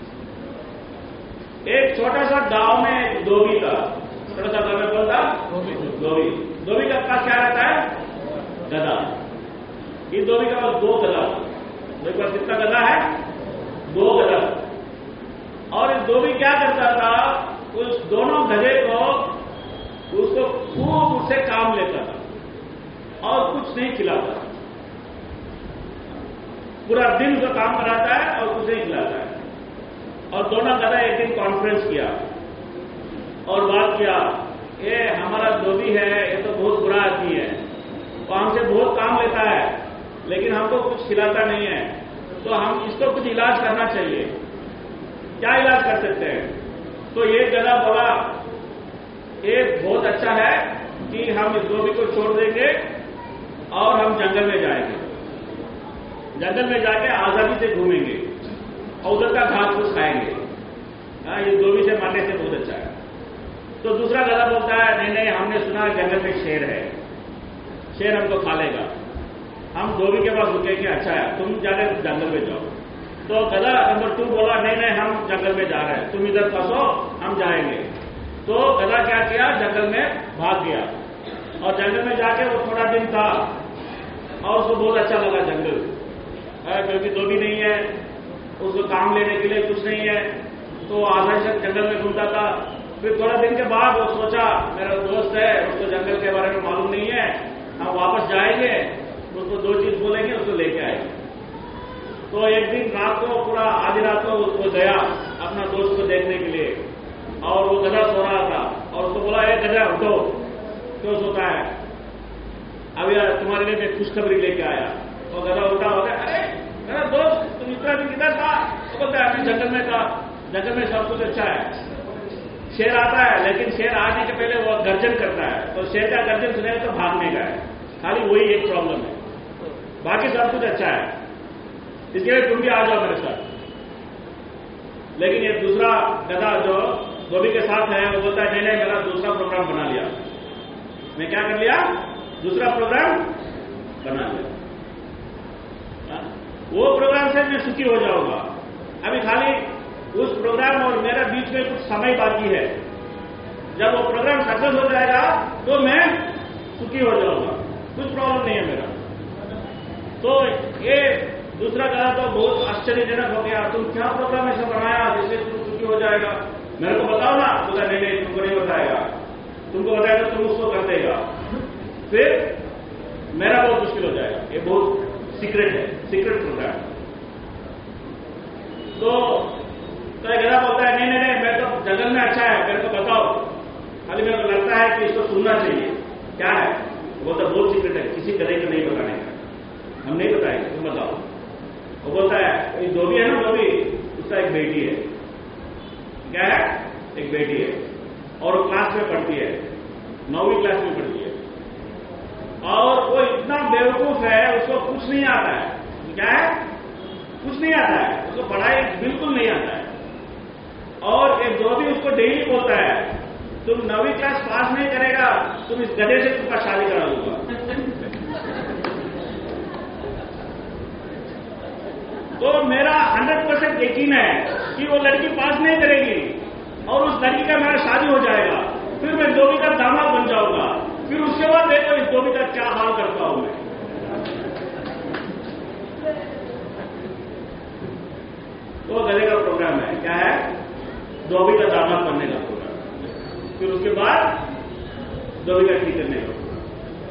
एक छोटा सा गांव में एक धोबी था, छोटा सा गांव में कौन था? धोबी का पास क्या रहता है? गधा। इस धोबी के पास 2 गधा। मेरे पास कितना गधा है? 2 गधा। और इस धोबी क्या करता था, उस दोनों गधे को उसको खूब उससे काम लेता था और कुछ नहीं खिलाता। पूरा दिन उसको काम कराता है और कुछ नहीं खिलाता है। और दोनों गधा एक दिन कॉन्फ्रेंस किया और बात किया, ये हमारा धोबी है, ये तो बहुत बुरा आदमी है, वो हमसे बहुत काम लेता है लेकिन हमको कुछ खिलाता नहीं है, तो हम इसको कुछ इलाज करना चाहिए। क्या इलाज कर सकते हैं? तो ये गधा बोला, ये बहुत अच्छा है कि हम इस धोबी को छोड़ देंगे और हम जंगल में जाएंगे, जंगल में जाके आजादी से घूमेंगे और उधर का घास फूस खाएंगे। ये धोबी से मारने से बहुत अच्छा है। तो दूसरा गधा बोलता है, नहीं नहीं, हमने सुना जंगल में शेर है, शेर हमको खा लेगा, हम धोबी के पास रुकेंगे। अच्छा है, तुम जाके जंगल में जाओ। तो गधा नंबर 2 बोला, नहीं नहीं, हम जंगल में जा रहे हैं, तुम इधर फंसो, हम जाएंगे। तो गधा क्या किया, जंगल में भाग गया और जंगल में जाके वो थोड़ा दिन था और उसको बहुत अच्छा लगा जंगल, क्योंकि दो भी नहीं है, उसको काम लेने के लिए कुछ नहीं है, तो आसानी से जंगल में घूमता था। फिर थोड़ा दिन के बाद वो सोचा मेरा दोस्त है, उसको जंगल के बारे में मालूम नहीं है, हम वापस जाएंगे, उसको दो चीज बोलेंगे, उसको लेके आएंगे। तो एक दिन रात को, पूरा आधी रात को उसको गया अपना दोस्त को देखने के लिए, और वो गधा सो रहा था और उसको बोला, ए गधा उठो, क्यों सोता है, अब यार तुम्हारे लिए मैं खुशखबरी लेके आया। और गधा उठा हो गया, अरे मेरा दोस्त तुम इतना दिन किधर था? तो बोलता है अभी जंगल में था, जंगल में सब कुछ अच्छा है। शेर आता है, लेकिन शेर आने के पहले वो गर्जन करता है, तो शेर का गर्जन सुनेगा तो भागने का है, खाली वही एक प्रॉब्लम है, बाकी सब कुछ अच्छा है, इसके लिए तुम भी आ जाओ मेरे साथ। लेकिन ये दूसरा गधा जो धोबी के साथ है, वो बोलता है नहीं नहीं, मेरा दूसरा प्रोग्राम बना लिया, मैं क्या कर लिया, दूसरा प्रोग्राम बना लिया, वो प्रोग्राम से मैं सुखी हो जाऊंगा, अभी खाली उस प्रोग्राम और मेरे बीच में कुछ समय बाकी है, जब वो प्रोग्राम सक्सेस हो जाएगा तो मैं सुखी हो जाऊंगा, कुछ प्रॉब्लम नहीं है मेरा। तो ये दूसरा कहा तो बहुत आश्चर्यजनक हो गया, तुम क्या प्रोग्राम ऐसा बनाया जिससे तुम सुखी हो जाएगा, मेरे को बताओ ना। बोला नहीं नहीं, तुमको नहीं बताएगा, तुमको बताएगा तुम उसको कर देगा, फिर मेरा बहुत मुश्किल हो जाएगा, ये बहुत सीक्रेट है, सीक्रेट प्रोग्राम। तो गधा बोलता है नहीं नहीं नहीं, मैं तो जंगल में अच्छा है, मेरे को बताओ, खाली मेरे को लगता है कि इसको सुनना चाहिए, क्या है? वो तो बहुत सीक्रेट है, किसी गधे को नहीं बताने का, हम नहीं बताएंगे, तुम बताओ। वो बोलता है जो भी है ना, जो भी उसका एक बेटी है, क्या है, एक बेटी है, और वो क्लास में पढ़ती है, 9वीं क्लास में पढ़ती है, और वो इतना बेवकूफ है, उसको कुछ नहीं आता है, क्या है, कुछ नहीं आता है, उसको पढ़ाई बिल्कुल नहीं आता है। और एक जो भी उसको डेली बोलता है, तुम 9वीं क्लास पास नहीं करेगा, तुम इस गधे से तुमका शादी करा दूंगा। तो मेरा 100% यकीन है कि वो लड़की पास नहीं करेगी और उस लड़की का मेरा शादी हो जाएगा, फिर मैं धोबी का दामाद बन जाऊंगा, फिर उसके बाद देखो इस धोबी का क्या हाल करता हूं मैं। तो गधे का प्रोग्राम है, क्या है, धोबी का दामाद बनने का प्रोग्राम, फिर उसके बाद धोबी का ठीक करने का प्रोग्राम।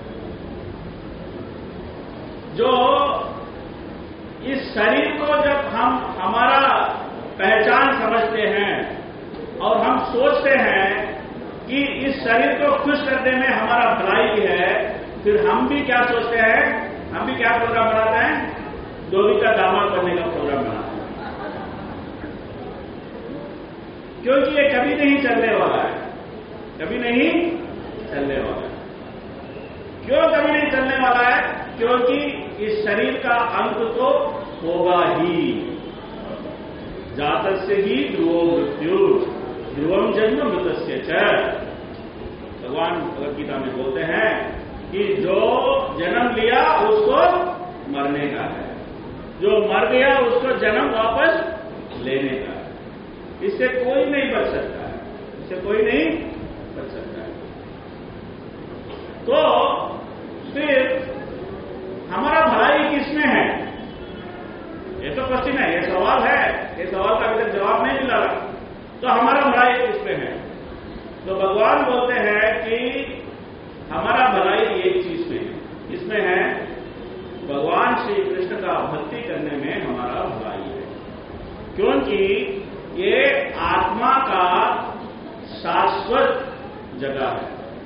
जो इस शरीर को जब हम हमारा पहचान समझते हैं और हम सोचते हैं कि इस शरीर को खुश करने में हमारा भलाई है, फिर हम भी क्या सोचते हैं, हम भी क्या प्रोग्राम बनाते हैं, धोबी का दामाद बनने का प्रोग्राम बनाते हैं, क्योंकि ये कभी नहीं चलने वाला है, कभी नहीं चलने वाला है। क्यों कभी नहीं चलने वाला है? क्योंकि इस शरीर का अंत तो होगा ही, जातक से ही ध्रुवो मृत्यु, ध्रुवम जन्म मृतस्य च। भगवान भगवद गीता में बोलते हैं कि जो जन्म लिया उसको मरने का है, जो मर गया उसको जन्म वापस लेने का है, इससे कोई नहीं बच सकता है, इससे कोई नहीं बच सकता है। तो फिर हमारा भलाई किसमें है? ये तो क्वेश्चन है, ये सवाल है, ये सवाल का अभी तक जवाब नहीं मिला। तो हमारा भलाई किसमें है? तो भगवान बोलते हैं कि हमारा भलाई एक चीज में है, इसमें है भगवान श्री कृष्ण का भक्ति करने में हमारा भलाई है, क्योंकि ये आत्मा का शाश्वत जगह है,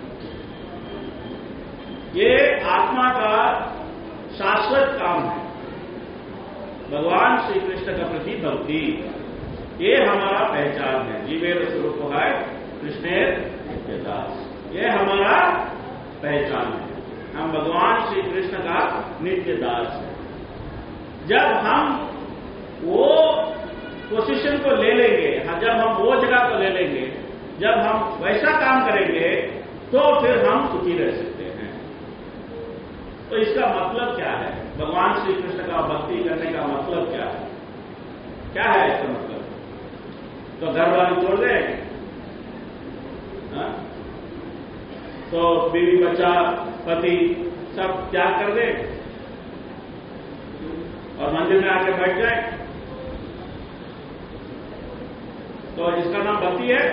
ये आत्मा का शाश्वत काम है, भगवान श्री कृष्ण का प्रति भक्ति, ये हमारा पहचान है। जीवेर स्वरूप है कृष्णेर नित्यदास, ये हमारा पहचान है, हम भगवान श्री कृष्ण का नित्य दास है। जब हम वो पोजीशन को ले लेंगे, जब हम वो जगह को ले लेंगे, जब हम वैसा काम करेंगे, तो फिर हम सुखी रह सकते हैं। तो इसका मतलब क्या है? भगवान श्री कृष्ण का भक्ति करने का मतलब क्या है? क्या है इसका मतलब? तो घर वाली छोड़ दें, हाँ? तो बीवी बच्चा पति सब त्याग कर दे और मंदिर में आके बैठ जाए, तो इसका नाम भक्ति है?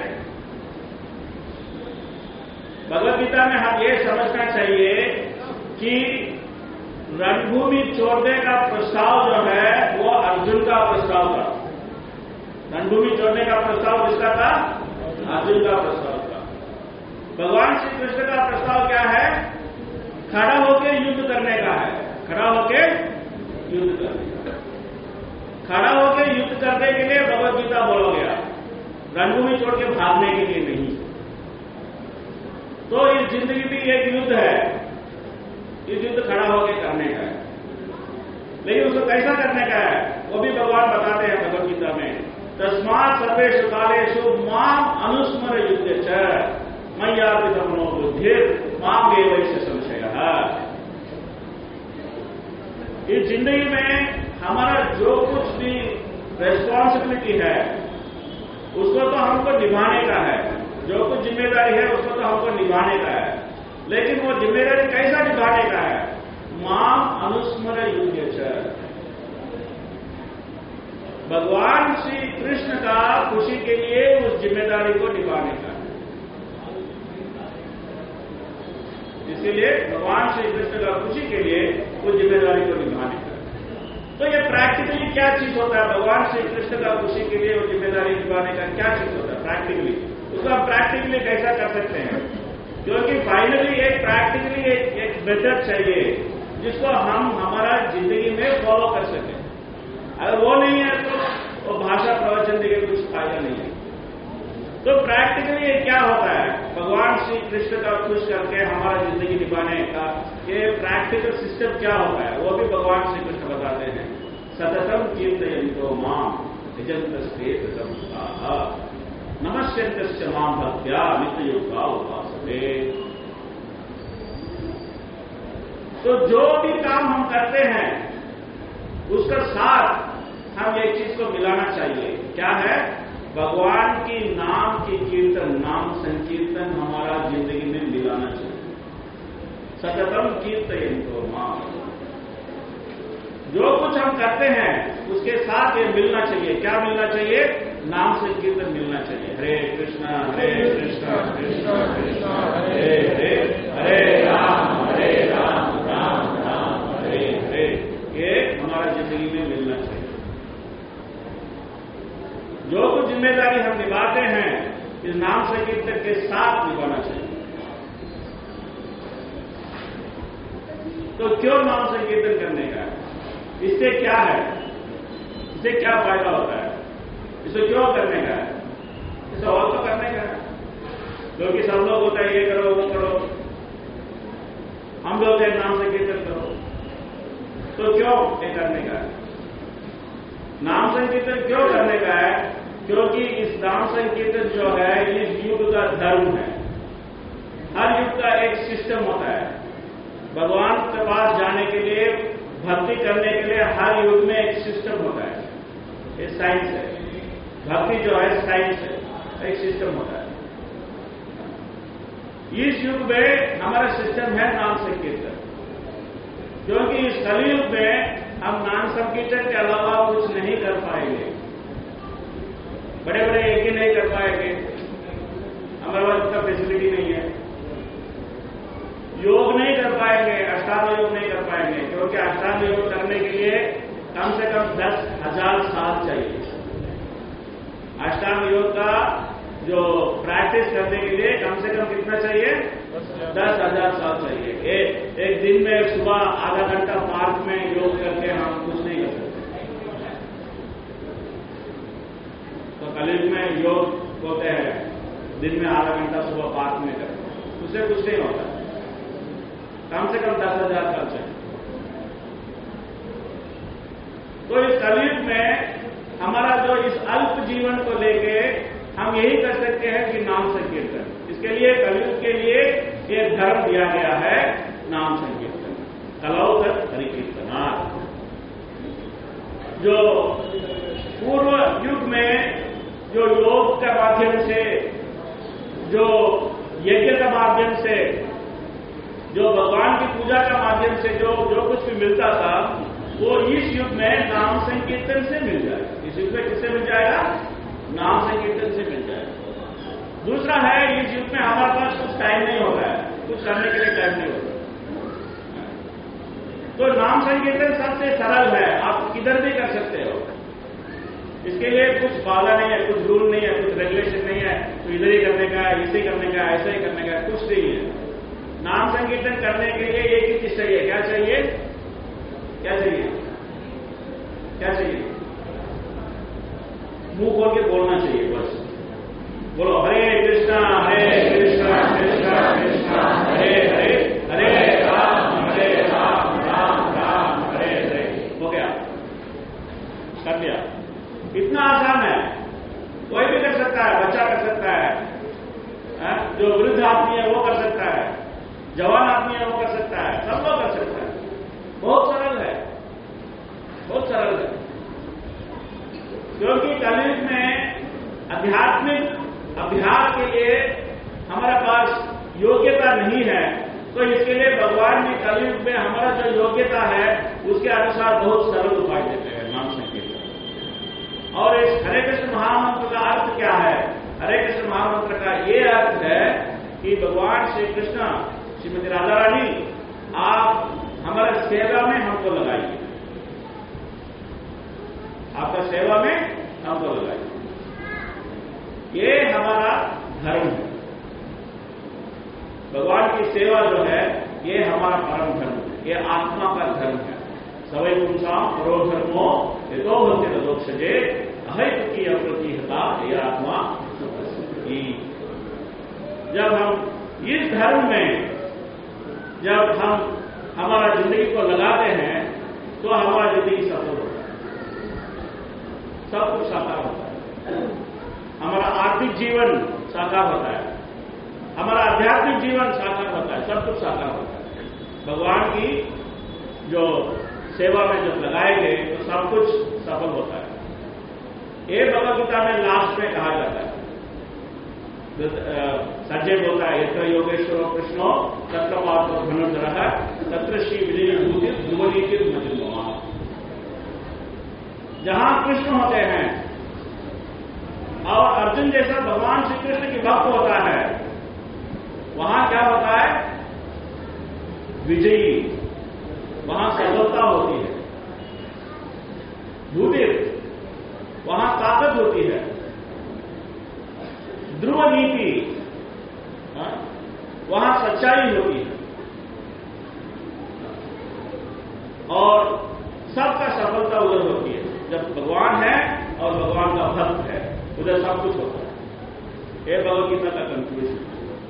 भगवद गीता में हम ये समझना चाहिए कि रणभूमि छोड़ने का प्रस्ताव जो है वो अर्जुन का प्रस्ताव था। रणभूमि छोड़ने का प्रस्ताव किसका था? अर्जुन का प्रस्ताव था। भगवान श्री कृष्ण का प्रस्ताव क्या है? खड़ा होकर युद्ध करने का है। खड़ा होकर युद्ध करने का, खड़ा होकर युद्ध करने के लिए भगवद गीता बोला गया, रणभूमि छोड़ के भागने के लिए नहीं। तो इस जिंदगी भी एक युद्ध है, इस युद्ध खड़ा होकर करने का है, लेकिन उसको कैसा करने का है वो भी भगवान बताते हैं भगवद गीता में। तस्मात् सर्वेषु कालेषु माम अनुस्मर युद्ध च मय्यार्पितमनो बुद्धिर माम एवैष संशयः। इस जिंदगी में हमारा जो कुछ भी रेस्पॉन्सिबिलिटी है उसको तो हमको निभाने का है, जो कुछ जिम्मेदारी है उसको तो हमको निभाने का है, लेकिन वो जिम्मेदारी कैसा निभाने का है? माम अनुस्मर युद्ध च, भगवान श्री कृष्ण का खुशी के लिए उस जिम्मेदारी को निभाने का है। इसीलिए भगवान श्री कृष्ण का खुशी के लिए उस जिम्मेदारी को निभाने का। तो ये प्रैक्टिकली क्या चीज होता है? भगवान श्री कृष्ण का खुशी के लिए वो जिम्मेदारी निभाने का क्या चीज होता है प्रैक्टिकली? उसको हम प्रैक्टिकली कैसा कर सकते हैं? क्योंकि फाइनली एक प्रैक्टिकली एक मेथड चाहिए जिसको हम हमारा जिंदगी में फॉलो कर सकें। अगर वो नहीं है तो वो भाषा प्रवचन देके कुछ फायदा नहीं है। तो प्रैक्टिकली ये क्या होता है? भगवान श्री कृष्ण का खुश करके हमारा जिंदगी निभाने का ये प्रैक्टिकल सिस्टम क्या होता है वो भी भगवान श्री कृष्ण बताते हैं। सततम कीर्तयन्तो माम यजन्तस्ते कृतं स्वाहा नमस्यन्तश्च मां भक्त्या नित्ययुक्ता उपासते। तो जो भी काम हम करते हैं उसका साथ हम एक चीज को मिलाना चाहिए। क्या है? भगवान की नाम की कीर्तन, नाम संकीर्तन हमारा जिंदगी में मिलाना चाहिए। सततम कीर्तयन्तो माम, जो कुछ हम करते हैं उसके साथ ये मिलना चाहिए। क्या मिलना चाहिए? नाम संकीर्तन मिलना चाहिए। हरे कृष्णा कृष्णा कृष्णा हरे हरे, हरे राम राम राम हरे हरे, ये हमारा जिंदगी में मिलना चाहिए। जो कुछ जिम्मेदारी हम निभाते हैं इस नाम संकीर्तन के साथ निभाना चाहिए। तो क्यों नाम संकीर्तन करने का है? इससे क्या है? इससे क्या फायदा होता है? इसे क्यों करने का है? इसे और तो करने का है, क्योंकि सब लोग होता है ये करो वो करो, हम लोग हैं नाम संकीर्तन करो, तो क्यों ये करने का है? नाम संकीर्तन क्यों करने का है? क्योंकि इस नाम संकीर्तन जो है इस युग का धर्म है। हर युग का एक सिस्टम होता है। भगवान के पास जाने के लिए, भक्ति करने के लिए हर युग में एक सिस्टम होता है। ये साइंस है, भक्ति जो है साइंस है, एक सिस्टम होता है। इस युग में हमारा सिस्टम है नाम संकीर्तन, क्योंकि इस कलयुग में हम नाम संकीर्तन के अलावा कुछ नहीं कर पाएंगे। बड़े बड़े यज्ञ नहीं कर पाएंगे, हमारे पास इतना फैसिलिटी नहीं है। योग नहीं कर पाएंगे, अष्टांग योग नहीं कर पाएंगे, क्योंकि अष्टांग योग करने के लिए कम से कम 10,000 साल चाहिए। अष्टांग योग का जो प्रैक्टिस करने के लिए कम से कम कितना चाहिए? 10,000 साल चाहिए। एक दिन में सुबह आधा घंटा पार्क में योग करके हम कुछ नहीं कर सकते। तो कलयुग में योग होते हैं दिन में आधा घंटा सुबह पार्क में करते, उससे कुछ नहीं होता। कम से कम 10,000 साल चाहिए। तो इस कलयुग में हमारा जो इस अल्प जीवन को लेके हम यही कर सकते हैं कि नाम संकीर्तन। इसके लिए कलयुग के लिए एक धर्म दिया गया है, नाम संकीर्तन, कलौ तत् हरिकीर्तना। जो पूर्व युग में जो योग के माध्यम से जो यज्ञ का माध्यम से, जो भगवान की पूजा का माध्यम से जो कुछ भी मिलता था, वो इस युग में नाम संकीर्तन से मिल जाएगा। इस युग में किससे मिल जाएगा? नाम संकीर्तन से मिल जाएगा। दूसरा है, इस युग में हमारे पास कुछ टाइम नहीं होता है, कुछ करने के लिए टाइम नहीं होता, तो नाम संकीर्तन सबसे सरल है, आप किधर भी कर सकते हो। इसके लिए कुछ बाधा नहीं है, कुछ रूल नहीं है, कुछ रेगुलेशन नहीं है, तो इधर ही करने का, इसे करने का, ऐसा ही करने का, कुछ नहीं है। नाम संकीर्तन करने के लिए एक ही चीज चाहिए। क्या चाहिए? क्या चाहिए? क्या चाहिए? मुंह खोल के बोलना चाहिए, बस बोलो हरे कृष्णा कृष्णा कृष्णा हरे हरे, हरे राम राम राम हरे हरे। हो गया, कर दिया। इतना आसान है, कोई भी कर सकता है, बच्चा कर सकता है, जो वृद्ध आदमी है वो कर सकता है, जवान आदमी है वो कर सकता है, सब लोग कर सकता है। बहुत सरल है, बहुत सरल है। क्योंकि कलयुग में आध्यात्मिक अभ्यास के लिए हमारे पास योग्यता नहीं है, तो इसके लिए भगवान ने कलयुग में हमारा जो योग्यता है उसके अनुसार बहुत सरल उपाय देते हैं, नाम संकीर्तन। और इस हरे कृष्ण महामंत्र का अर्थ क्या है? हरे कृष्ण महामंत्र का ये अर्थ है कि भगवान श्री कृष्ण, श्रीमती राधा रानी, आप हमारे सेवा में हमको लगाइए, आपका सेवा में हमको लगाइए। ये हमारा धर्म है। भगवान की सेवा जो है ये हमारा परम धर्म है, ये आत्मा का धर्म है। सवै पुंसाम परो धर्मो यतो भक्ति तदोक्षजे अहैतु की अप्रतिहता ये आत्मा। जब हम इस धर्म में जब हम हमारा जिंदगी को लगाते हैं तो हमारा जिंदगी सफल होता है, सब कुछ साकार होता है। हमारा आर्थिक जीवन साकार होता है, हमारा आध्यात्मिक जीवन साकार होता है, सब कुछ साकार होता है। भगवान की जो सेवा में जब लगाएंगे तो सब कुछ सफल होता है। ये भगवद गीता में लास्ट में कहा जाता है, संजय बोलता है, यत्र योगेश्वरो कृष्णो तत्र पार्थो धनुर्धरः तत्र श्री विजय विभूति ध्रुवनीति मजन्मः। जहां कृष्ण होते हैं और अर्जुन जैसा भगवान श्री कृष्ण की भक्त होता है, वहां क्या होता है? विजयी, वहां सफलता होती है। भूदित, वहां ताकत होती है। ध्रुव नीति, वहां सच्चाई होती है। और सबका सफलता उधर होती है जब भगवान है और भगवान का भक्त है, उधर सब कुछ होता है। ये भगवद गीता का कंक्लूजन।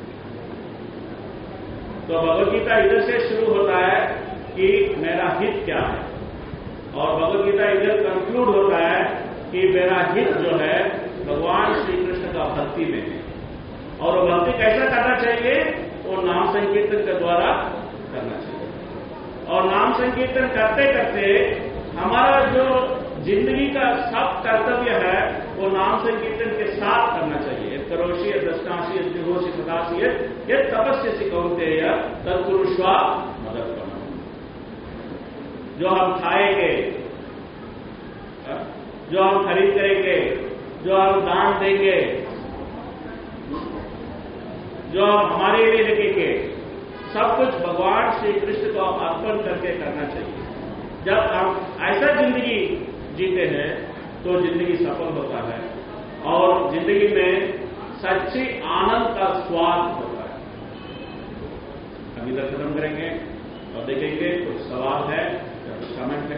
तो भगवद गीता इधर से शुरू होता है कि मेरा हित क्या है, और भगवद गीता इधर कंक्लूड होता है कि मेरा हित जो है भगवान श्री कृष्ण का भक्ति में है। और वो भक्ति कैसा करना चाहिए? वो नाम संकीर्तन के द्वारा करना चाहिए। और नाम संकीर्तन करते करते हमारा जो जिंदगी का सब कर्तव्य है वो नाम संकीर्तन के साथ करना चाहिए। करोषि दशनाशी जुहोषि सदासी ये तपस्या सिकौतेय तत्पुरुषवा मदद करना। जो हम खाएंगे, जो हम खरीद करेंगे, जो हम दान देंगे, जो हम हमारे लिए रखेंगे, सब कुछ भगवान श्री कृष्ण को अर्पण करके करना चाहिए। जब हम ऐसा जिंदगी जीते हैं तो जिंदगी सफल होता है और जिंदगी में सच्ची आनंद का स्वाद होता है। हम इधर खत्म करेंगे और देखेंगे कुछ सवाल है या कुछ कमेंट है।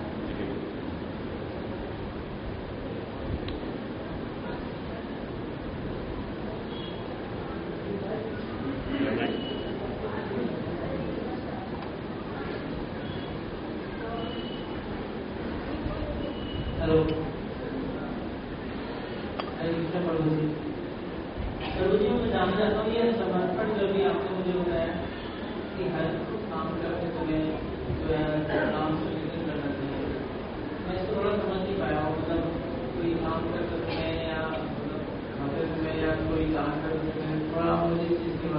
हेलो, प्रभु जी, मैं जानना चाहता हूँ ये समर्पण जो भी आपने मुझे बताया कि हर काम करते समय जो है नाम संकीर्तन करना चाहिए, मैं इसको थोड़ा समझ नहीं पाया हूँ। मतलब कोई काम करते समय या मतलब खाते समय या कोई दान करते समय थोड़ा मुझे इस चीज की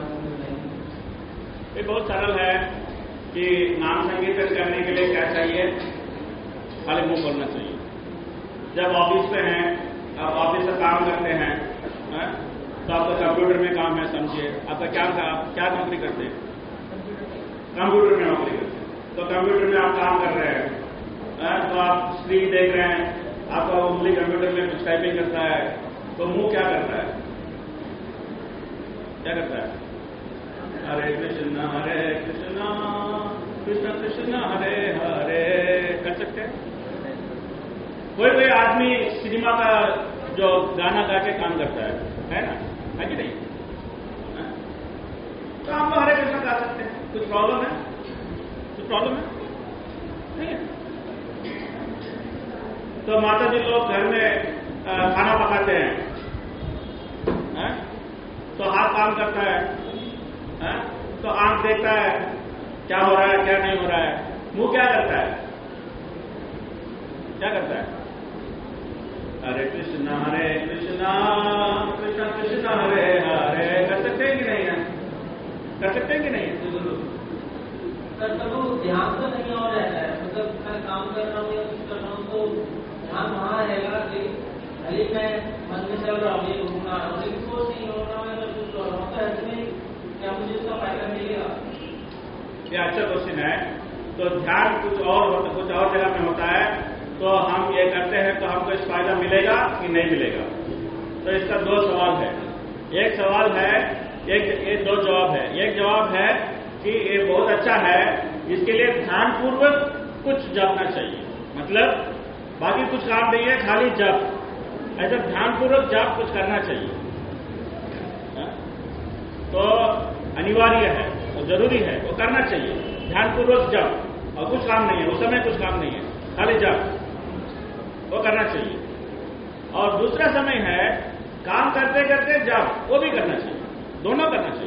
ये बहुत सरल है कि नाम संकीर्तन करने के लिए क्या चाहिए, खाली मुंह बोलना चाहिए। जब ऑफिस पे हैं, आप ऑफिस से काम करते हैं, तो आपका कंप्यूटर में काम है, समझिए। आपका क्या नौकरी करते हैं? कंप्यूटर में नौकरी करते हैं। तो कंप्यूटर में आप काम कर रहे हैं, तो आप स्क्रीन देख रहे हैं, आपका उंगली कंप्यूटर में कुछ टाइपिंग करता है, तो मुंह क्या करता है? क्या करता है? हरे कृष्ण कृष्ण कृष्ण हरे हरे कर सकते हैं। कोई आदमी सिनेमा का जो गाना गा के काम करता है ना, है कि नहीं? तो हम हरे कृष्ण गा सकते हैं। कुछ प्रॉब्लम है? कुछ प्रॉब्लम है? नहीं है। तो माता जी लोग घर में खाना पकाते हैं, तो हाथ काम करता है, तो आंख देखता है क्या हो रहा है क्या नहीं हो रहा है। मुंह क्या करता है? क्या करता है? हरे कृष्ण कृष्ण कृष्ण हरे हरे कर सकते हैं कि नहीं है? कर सकते हैं कि नहीं है? सर तब वो ध्यान तो नहीं हो रहता है, मतलब मैं काम कर रहा हूँ या कुछ कर रहा हूँ तो ध्यान वहाँ रहेगा कि भले मैं मन में चल रहा हूँ, ये घूमना रहा हूँ, लेकिन वो नहीं हो रहा है, अगर कुछ हो रहा हूँ तो ऐसे में क्या मुझे उसका फायदा मिलेगा? ये अच्छा क्वेश्चन है। तो ध्यान कुछ और जगह में होता है, तो हम ये करते हैं तो हमको इस फायदा मिलेगा कि नहीं मिलेगा? तो इसका दो सवाल है। एक सवाल है, एक दो जवाब है। एक जवाब है कि ये बहुत अच्छा है, इसके लिए ध्यानपूर्वक कुछ जपना चाहिए, मतलब बाकी कुछ काम नहीं है, खाली जप, ऐसा ध्यानपूर्वक जप कुछ करना चाहिए। तो अनिवार्य है, तो जरूरी है, वो करना चाहिए ध्यानपूर्वक जप, और कुछ काम नहीं है उस समय, कुछ काम नहीं है, खाली जप, वो करना चाहिए। और दूसरा समय है काम करते करते जप, वो भी करना चाहिए, दोनों करना चाहिए।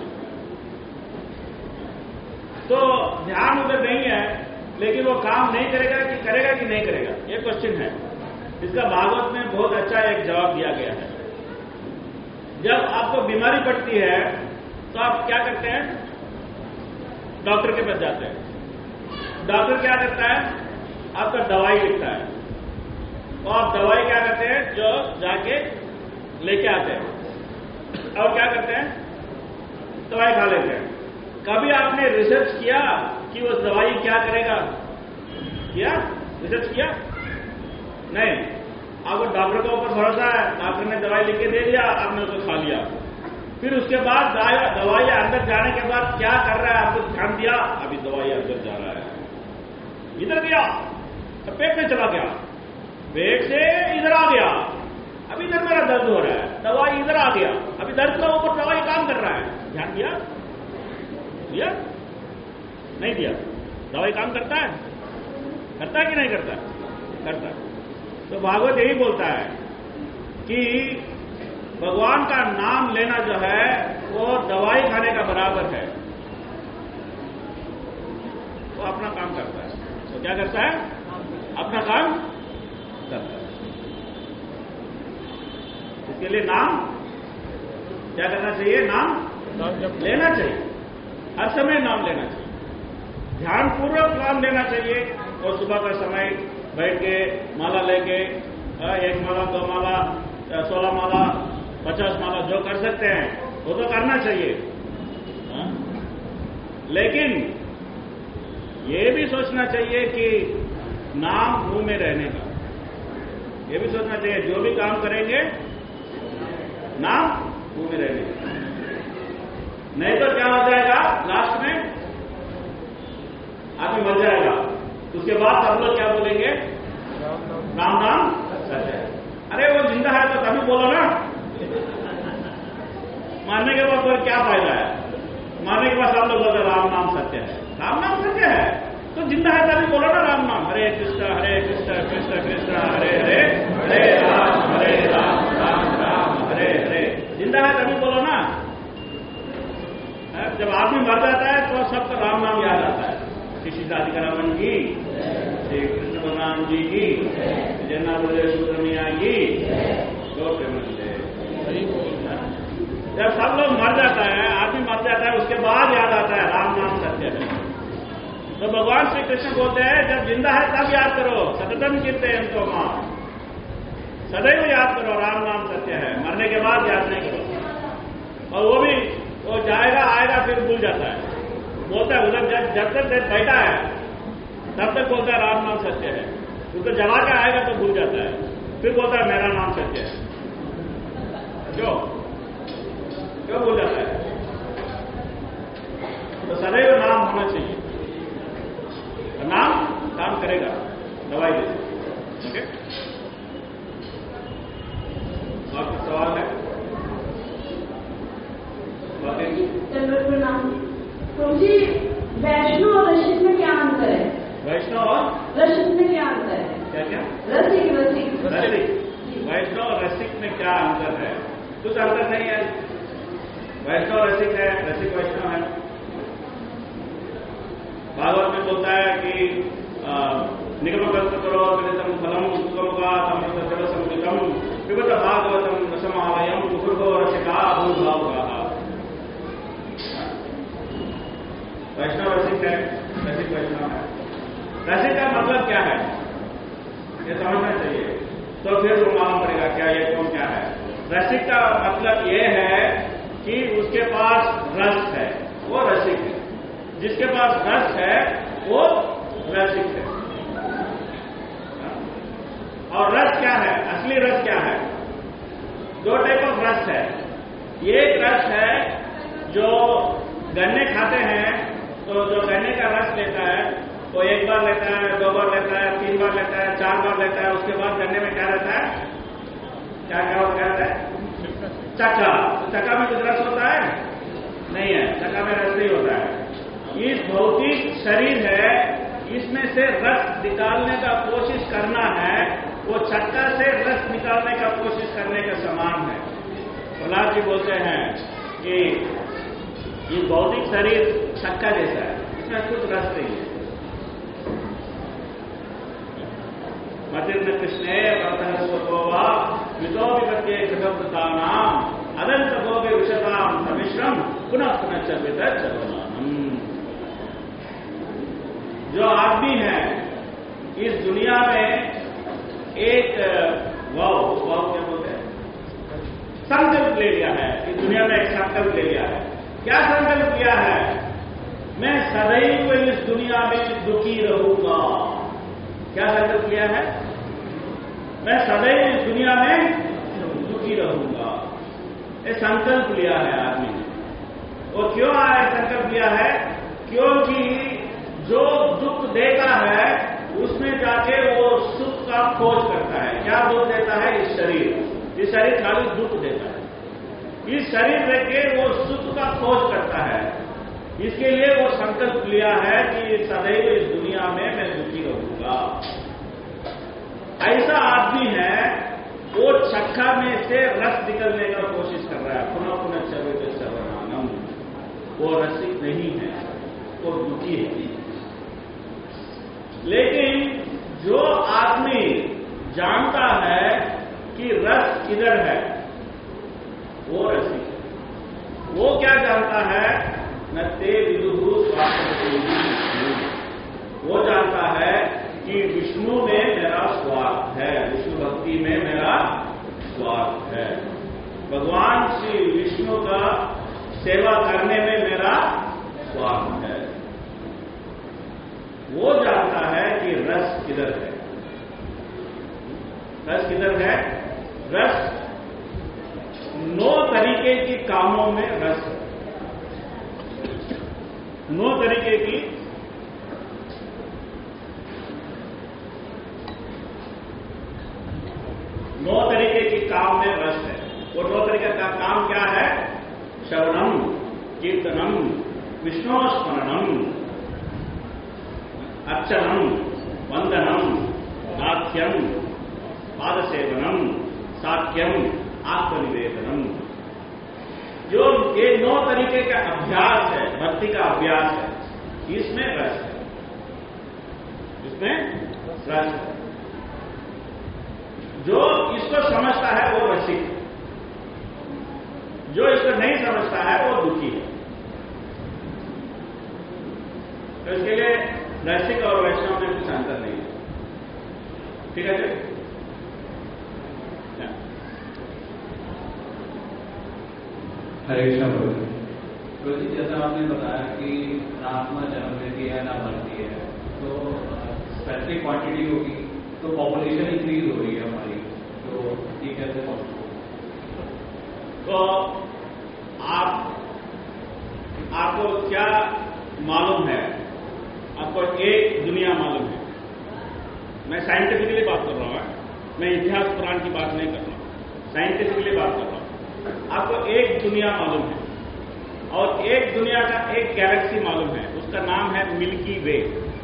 तो ध्यान उधर नहीं है, लेकिन वो काम नहीं करेगा कि नहीं करेगा, ये क्वेश्चन है। इसका भागवत में बहुत अच्छा एक जवाब दिया गया है। जब आपको बीमारी पड़ती है तो आप क्या करते हैं? डॉक्टर के पास जाते हैं। डॉक्टर क्या करता है? आपका दवाई लिखता है, तो आप दवाई क्या करते हैं? जो जाके लेके आते हैं और क्या करते हैं? दवाई खा लेते हैं। कभी आपने रिसर्च किया कि वो दवाई क्या करेगा? किया? रिसर्च किया? नहीं। आपको डॉक्टर के ऊपर भरोसा है, डॉक्टर ने दवाई लिख के दे दिया, आपने उसको खा लिया। फिर उसके बाद दवाई अंदर जाने के बाद क्या कर रहा है? आपको ध्यान दिया, अभी दवाई अंदर जा रहा है, इधर गया तो पेट में चला गया, पेट से इधर आ गया, अभी इधर मेरा दर्द हो रहा है, दवाई इधर आ गया, अभी दर्द का ऊपर दवाई काम कर रहा है। ध्यान दिया? दिया? नहीं दिया। दवाई काम करता है? करता है कि नहीं करता? करता है। तो भागवत यही बोलता है कि भगवान का नाम लेना जो है वो दवाई खाने का बराबर है। वो अपना काम करता है। तो क्या करता है? अपना काम करता है। इसके लिए नाम क्या करना चाहिए? नाम लेना चाहिए, हर समय नाम लेना चाहिए, ध्यानपूर्वक नाम लेना चाहिए। और सुबह का समय बैठ के माला लेके 1 माला 2 माला 16 माला 50 माला जो कर सकते हैं वो तो करना चाहिए। लेकिन ये भी सोचना चाहिए कि नाम मुंह में रहने का, ये भी सोचना चाहिए जो भी काम करेंगे नाम मुंह में रहने का, नहीं तो क्या हो जाएगा? लास्ट में आदमी मर जाएगा। उसके बाद सब लोग क्या बोलेंगे? राम नाम सत्य है। अरे वो जिंदा है तो तभी बोलो ना, मारने के बाद फिर क्या फायदा है? मारने के बाद सब लोग बोलते राम नाम सत्य है। राम नाम सत्य है तो जिंदा है तभी बोलो ना राम नाम। हरे कृष्ण कृष्ण कृष्ण हरे हरे, हरे राम राम राम हरे हरे। जिंदा है तभी बोलो ना। जब आदमी मर जाता है तो सबको राम नाम याद आता है। श्री राधिकारामन जी, श्री कृष्ण बलराम जी की, जन्नाथ सुब्रमण्या की, जब सब लोग मर जाता है, आदमी मर जाता है, उसके बाद याद आता है राम नाम भगवान श्री कृष्ण बोलते हैं जब जिंदा है तब याद करो, सततम कीर्तयन् तो मां, सदैव याद करो, राम नाम सत्य है। मरने के बाद याद नहीं करो। और वो भी वो जाएगा आएगा फिर भूल जाता है, बोलता है उधर जब तक बैठा है तब तक बोलता है राम नाम सत्य है, उसको जमा के आएगा तो भूल जाता है, फिर बोलता है मेरा नाम सत्य है। क्यों भूल जाता है? तो सदैव नाम होना चाहिए, नाम काम करेगा, दवाई देगा। ओके, और कुछ सवाल है? प्रणाम प्रभु जी, वैष्णव और रसिक में क्या अंतर है? वैष्णव और रसिक में क्या अंतर है? क्या क्या? रसिक रसिक रसिक, वैष्णव और रसिक में क्या अंतर है? कुछ अंतर नहीं है। वैष्णव रसिक है, रसिक वैष्णव है। भागवत में बोलता है कि निगम कल्प करो विदितम फलम सुगमका तमृत जल संगीतम पिबत भागवतम रसमालयम कुकुर्गो रसिका भूभावगा। वैष्णव रसिक है, रसिक वैष्णव है। रसिक का मतलब क्या है ये समझना चाहिए, तो फिर वो मालूम पड़ेगा क्या ये कौन क्या है। रसिक का मतलब ये है कि उसके पास रस है, वो रसिक है। जिसके पास रस है वो रसिक है। और रस क्या है? असली रस क्या है? दो टाइप ऑफ रस है। एक रस है जो गन्ने खाते हैं, तो जो गन्ने का रस लेता है वो एक बार लेता है, दो बार लेता है, तीन बार लेता है, चार बार लेता है, उसके बाद गन्ने में क्या रहता है? क्या रहता है? चक्का। तो चक्का में कुछ रस होता है? नहीं है, चक्का में रस नहीं होता है। इस भौतिक शरीर है, इसमें से रस निकालने का कोशिश करना है, वो चक्का से रस निकालने का कोशिश करने का समान है। प्रहलाद जी बोलते हैं कि ये भौतिक शरीर चक्का जैसा है, इसमें कुछ रस नहीं है। मतिर्न कृष्णे वर्तनस्वतोवा विदो विपत्ये कृतवृतानाम अदंत भोगे विशताम समिश्रम पुनः पुनः चर्वित चर्वमानम। जो आदमी है इस दुनिया में एक वाव क्या बोलते हैं, संकल्प ले लिया है। इस दुनिया में एक संकल्प ले लिया है। क्या संकल्प लिया है? मैं सदैव इस दुनिया में दुखी रहूंगा। क्या संकल्प लिया है? मैं सदैव इस दुनिया में दुखी रहूंगा। ये संकल्प लिया है आदमी ने। वो क्यों संकल्प लिया है? क्योंकि जो दुख देता है उसमें जाके वो सुख का खोज करता है। क्या दुख देता है? इस शरीर खाली दुख देता है। इस शरीर लेके वो सुख का खोज करता है। इसके लिए वो संकल्प लिया है कि सदैव इस दुनिया में मैं दुखी रहूंगा। ऐसा आदमी है, वो चक्का में से रस निकलने का कोशिश कर रहा है। पुनः पुनः चर्वित चर्वमानम। वो रसिक नहीं है, वो दुखी है। लेकिन जो आदमी जानता है कि रस किधर है, वो रसिक है। वो क्या जानता है? न ते विदुहु स्वार्थी। वो जानता है कि विष्णु में मेरा स्वार्थ है, विष्णु भक्ति में मेरा स्वार्थ है, भगवान श्री विष्णु का सेवा करने में मेरा स्वार्थ है। वो जानता है कि रस किधर है। रस किधर है? रस 9 तरीके की कामों में रस है। 9 तरीके की काम में रस है। वो 9 तरीके का काम क्या है? श्रवणम, कीर्तनम, विष्णु स्मरणम, अर्चनम, वंदनम, नाट्यम, पादसेवनम, साख्यम, आत्मनिवेदनम। जो ये 9 तरीके का अभ्यास है, भक्ति का अभ्यास है, इसमें रस है। इसमें रस है। जो इसको समझता है वो रसिक है, जो इसको नहीं समझता है वो दुखी है। तो इसके लिए रसिक और वैष्णव में कुछ अंतर नहीं है। ठीक है जी? हरे कृष्ण प्रभु जी, जैसा आपने बताया कि आत्मा जन्म देती है ना मरती है, तो स्पेसिफिक क्वांटिटी होगी तो पॉपुलेशन इंक्रीज हो रही है हमारी, तो ये कैसे पॉसिबल? तो आपको क्या मालूम है? आपको एक दुनिया मालूम है। मैं साइंटिफिकली बात कर रहा हूं, मैं इतिहास पुराण की बात नहीं कर रहा हूं, साइंटिफिकली बात कर रहा हूं। आपको एक दुनिया मालूम है और एक दुनिया का एक गैलेक्सी मालूम है, उसका नाम है मिल्की वे।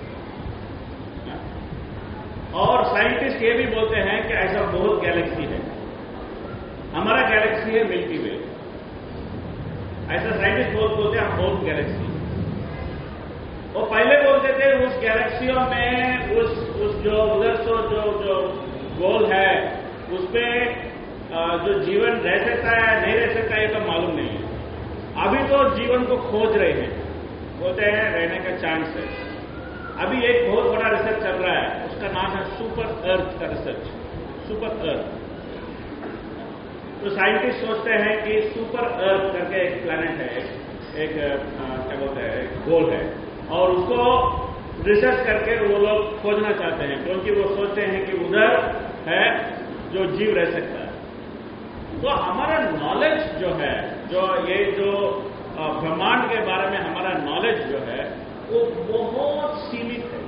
और साइंटिस्ट ये भी बोलते हैं कि ऐसा बहुत गैलेक्सी है। हमारा गैलेक्सी है मिल्की वे, ऐसा साइंटिस्ट बोलते हैं बहुत गैलेक्सी। वो पहले बोलते थे उस गैलेक्सियों में उस जो उधर जो गोल है उस पे जो जीवन रह सकता है नहीं रह सकता है, ये तो मालूम नहीं है। अभी तो जीवन को खोज रहे हैं, बोलते हैं रहने का चांस है। अभी एक बहुत बड़ा रिसर्च चल रहा है, उसका नाम है सुपर अर्थ का रिसर्च, सुपर अर्थ। तो साइंटिस्ट सोचते हैं कि सुपर अर्थ करके एक प्लैनेट है, एक क्या बोलते हैं, एक गोल है, और उसको रिसर्च करके वो लोग खोजना चाहते हैं, क्योंकि वो सोचते हैं कि उधर है जो जीव रह सकता है। तो हमारा नॉलेज जो है, जो ब्रह्मांड के बारे में हमारा नॉलेज जो है वो बहुत सीमित है।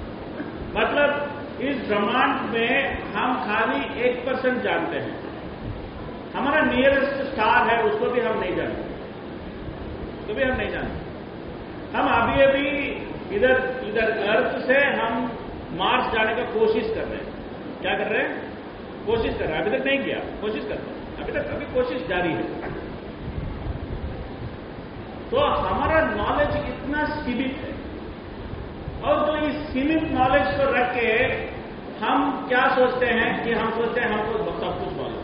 मतलब इस ब्रह्मांड में हम खाली 1% जानते हैं। हमारा नियरेस्ट स्टार है, उसको भी हम नहीं जानते, तो भी हम नहीं जानते। हम अभी इधर अर्थ से हम मार्स जाने का कोशिश कर रहे हैं। क्या कर रहे हैं? कोशिश कर रहे हैं। अभी तक नहीं किया, कोशिश कर रहे हैं। अभी कोशिश जारी है। तो हमारा नॉलेज इतना सीमित है, और तो इस सीमित नॉलेज को रख के हम क्या सोचते हैं कि हम सोचते हैं हमको सब कुछ मालूम।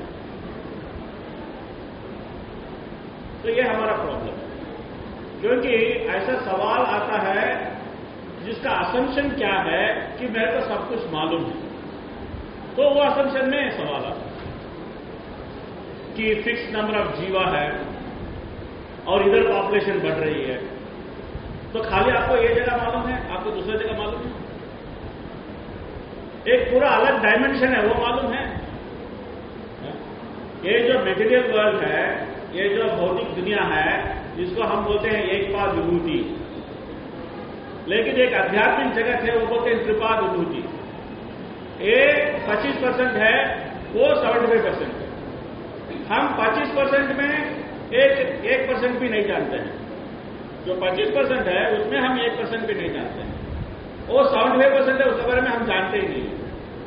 तो ये हमारा प्रॉब्लम है, क्योंकि ऐसा सवाल आता है जिसका असम्पशन क्या है कि मेरे को सब कुछ मालूम है। तो वो असम्पशन में सवाल आता है कि फिक्स नंबर ऑफ जीवा है और इधर पॉपुलेशन बढ़ रही है, तो खाली आपको ये जगह मालूम है, आपको दूसरी जगह मालूम है? एक पूरा अलग डायमेंशन है, वो मालूम है? ये जो मेटीरियल वर्ल्ड है, ये जो भौतिक दुनिया है, जिसको हम बोलते हैं एक पाद विभूति, लेकिन एक आध्यात्मिक जगत है, वो बोलते हैं त्रिपाद विभूति। ये 25% है, वो 75% है। हम 25% में 1% भी नहीं जानते हैं। जो 25% है उसमें हम 1% भी नहीं जानते हैं। वो 75% है, उसके बारे में हम जानते ही नहीं।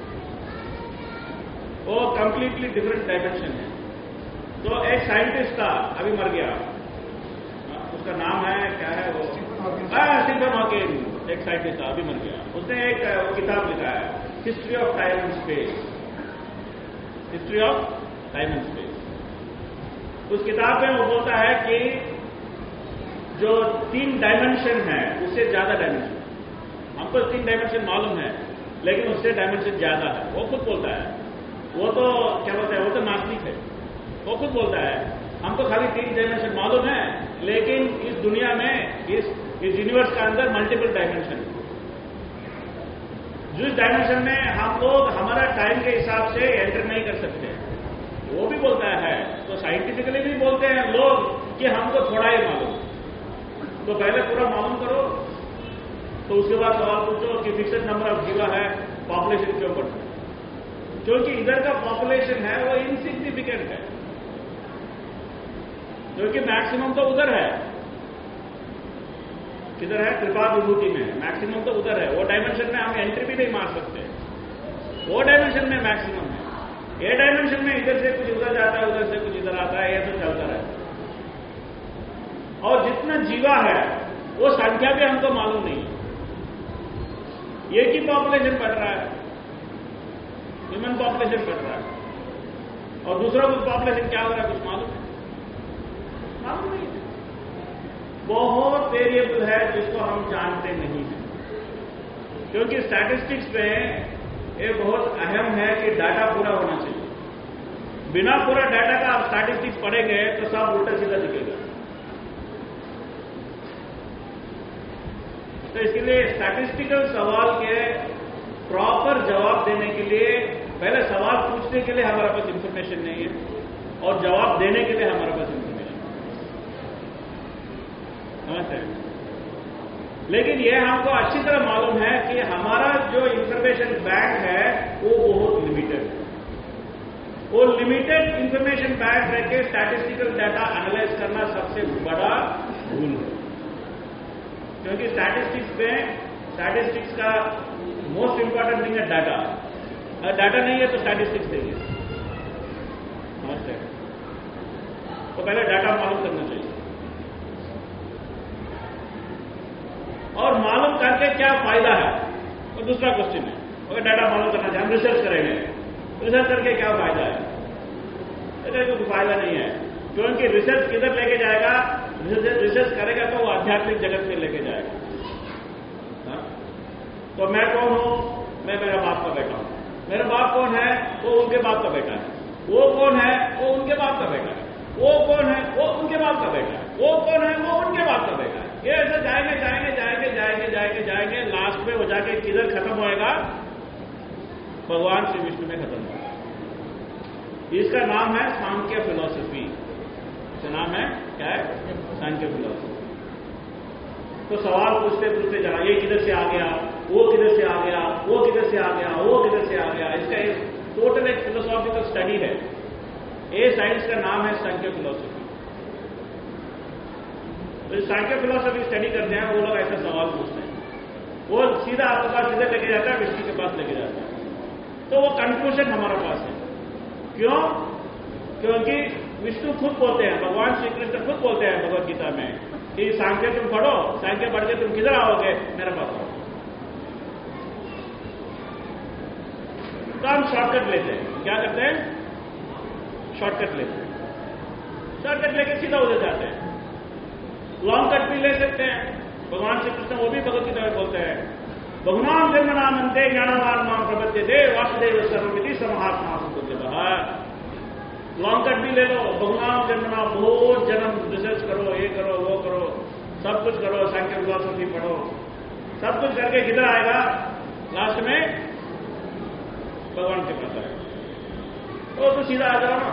वो कंप्लीटली डिफरेंट डायमेंशन है। तो एक साइंटिस्ट था, अभी मर गया, उसका नाम है क्या है वो, स्टीफन हॉकिंग, एक साइंटिस्ट था, अभी मर गया। उसने एक किताब लिखा है, history of time and space, history of time and space. उस किताब में वो बोलता है कि जो 3 डायमेंशन है उससे ज्यादा डायमेंशन, हमको 3 डायमेंशन मालूम है लेकिन उससे डायमेंशन ज्यादा है। वो खुद बोलता है, वो तो क्या बोलता है, वो तो नास्तिक है। वो खुद बोलता है हमको खाली 3 डायमेंशन मालूम है, लेकिन इस दुनिया में, इस यूनिवर्स के अंदर मल्टीपल डायमेंशन है। जिस डायमेंशन में हम लोग हमारा टाइम के हिसाब से एंटर नहीं कर सकते, वो भी बोलता है। तो साइंटिफिकली भी बोलते हैं लोग कि हमको थोड़ा ही मालूम। तो पहले पूरा मालूम करो, तो उसके बाद सवाल पूछो कि फिक्स्ड नंबर ऑफ जीवा है, पॉपुलेशन क्यों बढ़ता है? क्योंकि इधर का पॉपुलेशन है वो इनसिग्निफिकेंट है, क्योंकि मैक्सिमम तो उधर है। किधर है? त्रिपाद विभूति में मैक्सिमम तो उधर है। वो डायमेंशन में हम एंट्री भी नहीं मार सकते, वो डायमेंशन में मैक्सिमम है। ये डायमेंशन में इधर से कुछ उधर जाता है, उधर से कुछ इधर आता है, ये तो चलता रहता है। और जितना जीवा है वो संख्या भी हमको मालूम नहीं है। एक ही पॉपुलेशन बढ़ रहा है, ह्यूमन पॉपुलेशन बढ़ रहा है, और दूसरा कुछ पॉपुलेशन क्या हो रहा है कुछ मालूम है? मालूम नहीं है। बहुत वेरिएबल है जिसको हम जानते नहीं हैं। क्योंकि स्टैटिस्टिक्स में ये बहुत अहम है कि डाटा पूरा होना चाहिए। बिना पूरा डाटा का आप स्टैटिस्टिक्स पढ़ेंगे तो सब उल्टा सीधा दिखेगा। तो इसलिए स्टैटिस्टिकल सवाल के प्रॉपर जवाब देने के लिए पहले सवाल पूछने के लिए हमारे पास इंफॉर्मेशन नहीं है और जवाब देने के लिए हमारे पास इंफॉर्मेशन समझते हैं। लेकिन यह हमको अच्छी तरह मालूम है कि हमारा जो इंफॉर्मेशन बैंक है वो बहुत लिमिटेड है। वो लिमिटेड इंफॉर्मेशन बैंक रह के स्टैटिस्टिकल डाटा एनालाइज करना सबसे बड़ा भूल है। क्योंकि स्टैटिस्टिक्स का मोस्ट इंपॉर्टेंट थिंग है डाटा। अगर डाटा नहीं है तो स्टैटिस्टिक्स देंगे। नमस्ते। तो पहले डाटा मालूम करना चाहिए और मालूम करके क्या फायदा है तो दूसरा क्वेश्चन है। अगर डाटा मालूम करना चाहिए, हम रिसर्च करेंगे, रिसर्च करके क्या फायदा है? कोई फायदा नहीं है, क्योंकि रिसर्च किधर लेके जाएगा? रिसर्च करेगा तो वो आध्यात्मिक जगत में लेके जाएगा। हाँ? तो मैं कौन हूं? मैं मेरा बाप का बेटा हूं। मेरा बाप कौन है? वो उनके बाप का बेटा है। वो कौन है? वो उनके बाप का बेटा है। वो कौन है? वो उनके बाप का बेटा है। वो कौन है? वो उनके बाप का बेटा है। ये ऐसे जाएंगे जाएंगे जाएंगे जाएंगे जाएंगे जाएंगे, लास्ट में वो जाके किधर खत्म होएगा? भगवान श्री विष्णु में खत्म होगा। इसका नाम है सांख्य फिलॉसफी। इसका नाम है क्या है? सांख्य फिलॉसफी। तो सवाल पूछते पूछते जाना, ये किधर से आ गया, वो किधर से आ गया, वो किधर से आ गया, वो किधर से आ गया। इसका एक टोटल एक फिलोसॉफिकल स्टडी है। ये साइंस का नाम है सांख्य फिलॉसफी। तो सांख्य फिलॉसफी स्टडी करते हैं वो लोग ऐसे सवाल पूछते हैं, वो सीधा आपके पास सीधे लेके जाता है, विष्णु के पास लेके जाता है। तो वो कंक्लूजन हमारे पास है। क्यों? क्योंकि विष्णु खुद बोलते हैं, भगवान श्री कृष्ण खुद बोलते हैं भगवत गीता में कि सांख्य तुम पढ़ो, सांख्य पढ़ के तुम किधर आओगे? मेरे पास आओ। तो हम शॉर्टकट लेते हैं। क्या करते हैं? शॉर्टकट लेते हैं। शॉर्टकट लेके सीधा उधर जाते हैं। लॉन्ग कट भी ले सकते हैं। भगवान श्री कृष्ण वो भी भगवत गीता में बोलते हैं, बहुनाम जन्मनामन्ते ज्ञानवान माम प्रपद्यते वासुदेव सर्वमिति समहात्मा सुतुल्यः। लॉन्ग कट भी ले लो। बहुनाम जन्मना, बहुत जन्म रिसर्च करो, ये करो, वो करो, सब कुछ करो, सांख्य फिलॉसफी पढ़ो, सब कुछ करके किधर आएगा? लास्ट में भगवान के पास आएगा। तो सीधा आ जाओ ना।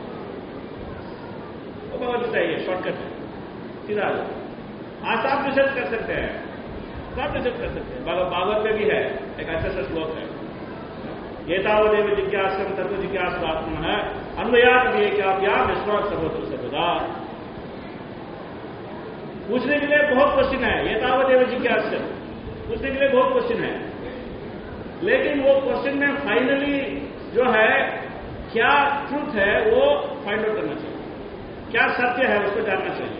तो भगवत गीता ये शॉर्टकट है, सीधा आ जाओ। आज आप रिसर्च कर सकते हैं, सब रिसर्च कर सकते हैं। भागवत में भी है एक अच्छा सा श्लोक है, ये तावदेव जिज्ञासम सर्व जिज्ञासात्मन है अन्वयात भी क्या विश्वास सर्वत्र सर्वदा। पूछने के लिए बहुत क्वेश्चन है, ये तावदेव जिज्ञासम पूछने के लिए बहुत क्वेश्चन है, लेकिन वो क्वेश्चन में फाइनली जो है क्या ट्रूथ है वो फाइंड आउट करना चाहिए, क्या सत्य है उसको जानना चाहिए।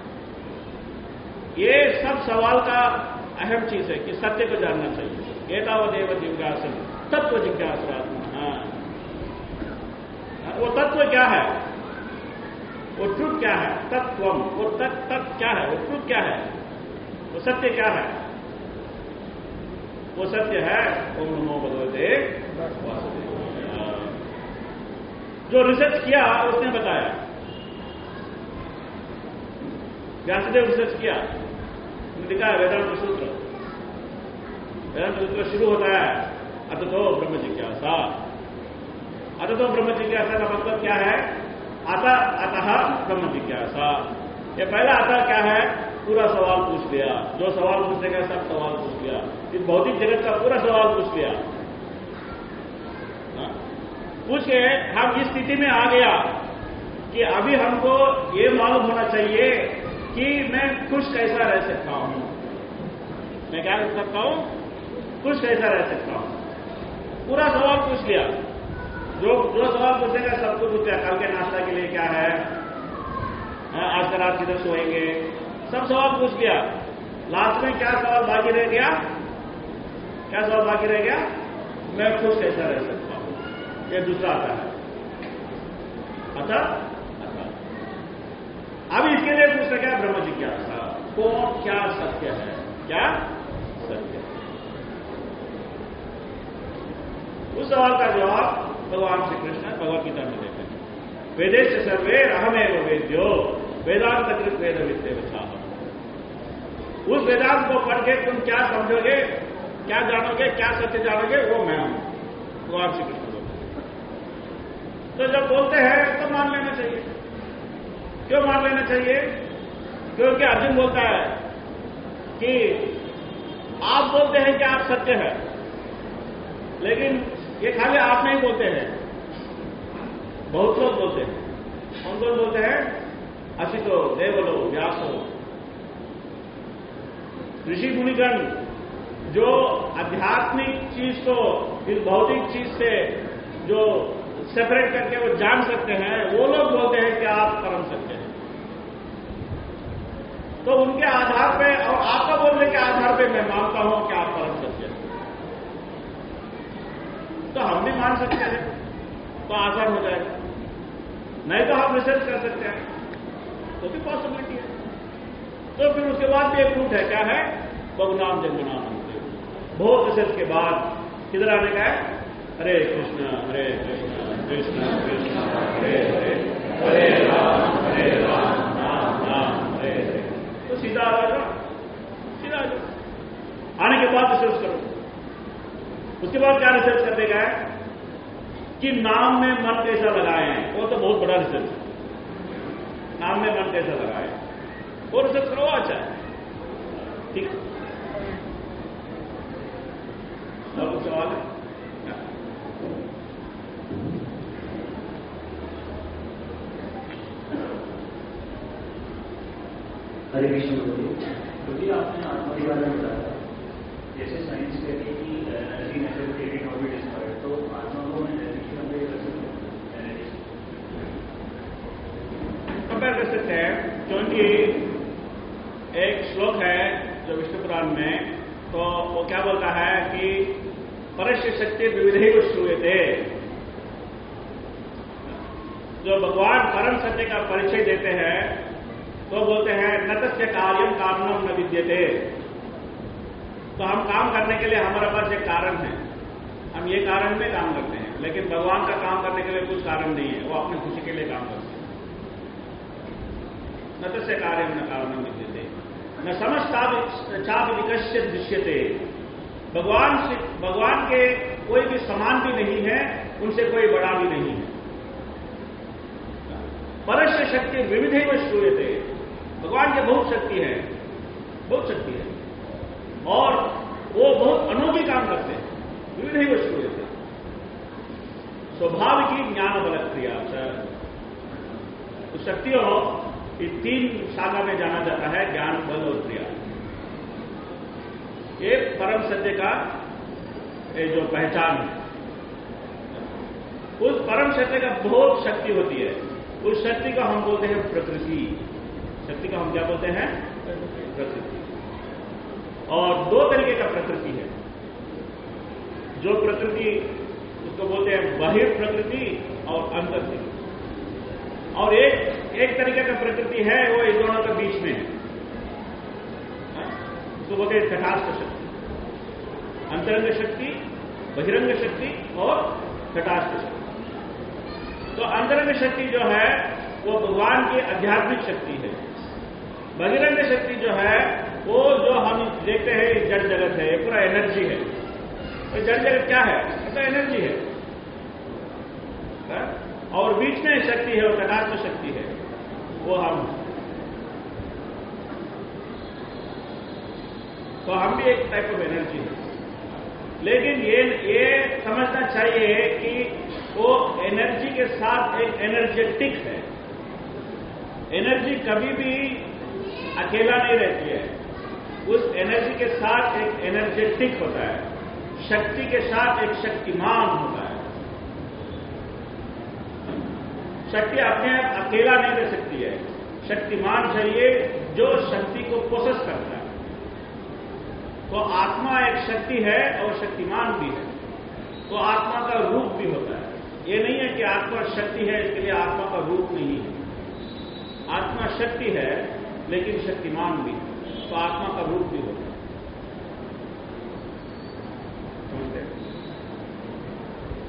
ये सब सवाल का अहम चीज है कि सत्य को जानना चाहिए। एतावदेव जिज्ञासम तत्व जिज्ञासात्मा। वो तत्व क्या है? वो ट्रुथ क्या है? तत्वम। वो तत्व क्या है? वो ट्रुथ क्या है? वो सत्य क्या है? वो सत्य है ओम नमो भगवते वासुदेवाय। जो रिसर्च किया उसने बताया। व्यासदेव रिसर्च किया, लिखा है वेदांत सूत्र। वेदांत सूत्र शुरू होता है अततो ब्रह्म जिज्ञासा। अततो ब्रह्म जिज्ञासा का मतलब क्या है? अतः ब्रह्म जिज्ञासा। ये पहला अतः क्या है? पूरा सवाल पूछ लिया, जो सवाल पूछने का सब सवाल पूछ लिया, इस भौतिक जगत का पूरा सवाल पूछ लिया। पूछ के हम इस स्थिति में आ गया कि अभी हमको ये मालूम होना चाहिए कि मैं खुश कैसा रह सकता हूं। मैं क्या कर सकता हूं? खुश कैसा रह सकता हूं। पूरा सवाल पूछ लिया, जो सवाल पूछने का सबको पूछ लिया। कल के नाश्ता के लिए क्या है, आज का रात किधर सोएंगे, सब सवाल पूछ लिया। लास्ट में क्या सवाल बाकी रह गया? क्या सवाल बाकी रह गया? मैं खुश कैसा रह सकता हूं। ये दूसरा आता है अतः। अब इसके लिए पूछ रहे क्या? ब्रह्म जिज्ञासा। कौन क्या सत्य है? क्या सत्य? उस सवाल का जवाब भगवान श्री कृष्ण भगवद गीता में देते हैं। वेदेश सर्वे अहमेव वेद्यो वेदांत कृत वेद विद्या। उस वेदांत को पढ़ के तुम क्या समझोगे, क्या जानोगे, क्या सत्य जानोगे, वो मैं हूं, भगवान श्री कृष्ण बोलते हैं। तो जब बोलते हैं तो मान लेना चाहिए। क्यों मान लेना चाहिए? क्योंकि अर्जुन बोलता है कि आप बोलते हैं कि आप सत्य है, लेकिन ये खाली आप नहीं बोलते हैं, बहुत लोग बोलते हैं। कौन कौन बोलते हैं? असितो, देवलो, व्यासो, ऋषि मुनिगण जो आध्यात्मिक चीज को इस भौतिक चीज से जो सेपरेट करके वो जान सकते हैं, वो लोग बोलते हैं कि आप परम सत्य हैं। तो उनके आधार पे और आपका बोलने के आधार पे मैं मानता हूं कि आप परम सत्य हैं। तो हम भी मान सकते हैं, तो आसान हो जाएगा। नहीं तो हम रिसर्च कर सकते हैं, तो भी पॉसिबिलिटी है। तो फिर उसके बाद भी एक रूट है, क्या है? बहुनाम जन्मनाम होते। बहुत रिसर्च के बाद किधर आने का है? हरे कृष्ण कृष्ण कृष्ण हरे हरे, हरे राम राम राम हरे हरे। तो सीधा आ जाओ, सीधा आ जाओ। आने के बाद रिसर्च करो। उसके बाद क्या रिसर्च करने का है कि नाम में मन कैसा लगाए हैं, वो तो बहुत बड़ा रिसर्च है। नाम में मन कैसा लगाए वो रिसर्च करो, अच्छा है, ठीक है। और कुछ सवाल है? हरे कृष्ण जी, आपने आत्मा के बारे में बताया, जैसे साइंस कहती है कि एनर्जी नेचुरल क्रिएटेड और भी डिस्ट्रॉयड, तो आत्मा को एनर्जी की कंपेयर कर सकते हैं? एनर्जी कंपेयर कर सकते हैं, क्योंकि एक श्लोक है जो विष्णु पुराण में, तो वो क्या बोलता है कि परस्य शक्ति विविधैव श्रूयते। जो भगवान परम सत्य का परिचय देते हैं तो बोलते हैं न तस्य कार्यम कारणम न विद्यते। तो हम काम करने के लिए हमारे पास एक कारण है, हम ये कारण में काम करते हैं, लेकिन भगवान का काम करने के लिए कुछ कारण नहीं है, वो अपनी खुशी के लिए काम करते हैं। न तस्य कार्यम न कारणम विद्यते न समस्ताप विकस्य दृश्यते। भगवान के कोई भी समान भी नहीं है, उनसे कोई बड़ा भी नहीं है। परस्य शक्ति विविधैव श्रूयते। भगवान की बहुत शक्ति है, बहुत शक्ति है, और वो बहुत अनोखी काम करते हैं। विविधैव श्रूयते स्वाभाविक ज्ञान बल क्रिया। तो शक्तियों इस 3 शाखा में जाना जाता है, ज्ञान, बल और क्रिया। ये परम सत्य का ये जो पहचान है, उस परम सत्य का बहुत शक्ति होती है। उस शक्ति को हम बोलते हैं प्रकृति। शक्ति को हम क्या बोलते हैं? प्रकृति। और 2 तरीके का प्रकृति है। जो प्रकृति उसको बोलते हैं बाह्य प्रकृति और अंतर प्रकृति, और एक तरीके का प्रकृति है वो इस दोनों के बीच में है, उसको बोलते हैं तटस्थ शक्ति। अंतरंग शक्ति, बहिरंग शक्ति और तटस्थ शक्ति। तो अंतरंग शक्ति जो है वो भगवान की आध्यात्मिक शक्ति है। बहिरंग शक्ति जो है वो जो हम देखते हैं जड़ जगत है, ये पूरा एनर्जी है। तो जड़ जगत क्या है? तो एनर्जी है, और बीच में शक्ति है, वो तटस्थ शक्ति है, वो हम। तो हम भी एक टाइप ऑफ एनर्जी है, लेकिन ये समझना चाहिए कि वो एनर्जी के साथ एक एनर्जेटिक है। एनर्जी कभी भी अकेला नहीं रहती है, उस एनर्जी के साथ एक एनर्जेटिक होता है, शक्ति के साथ एक शक्तिमान होता है। शक्ति अपने आप अकेला नहीं रह सकती है, शक्तिमान चाहिए जो शक्ति को पोसेस करता है। तो आत्मा एक शक्ति है और शक्तिमान भी है, तो आत्मा का रूप भी होता है। ये नहीं है कि आत्मा शक्ति है इसके लिए आत्मा का रूप नहीं है। आत्मा शक्ति है लेकिन शक्तिमान भी है, तो आत्मा का रूप भी होता है।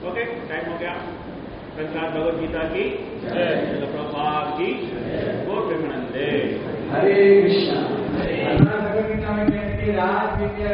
ओके, टाइम हो गया। प्रहलाद भगवद गीता की जय, प्रभुपाद की गौर प्रेमानंदे। हरे कृष्णा। भगवद गीता में कहते हैं राज विद्या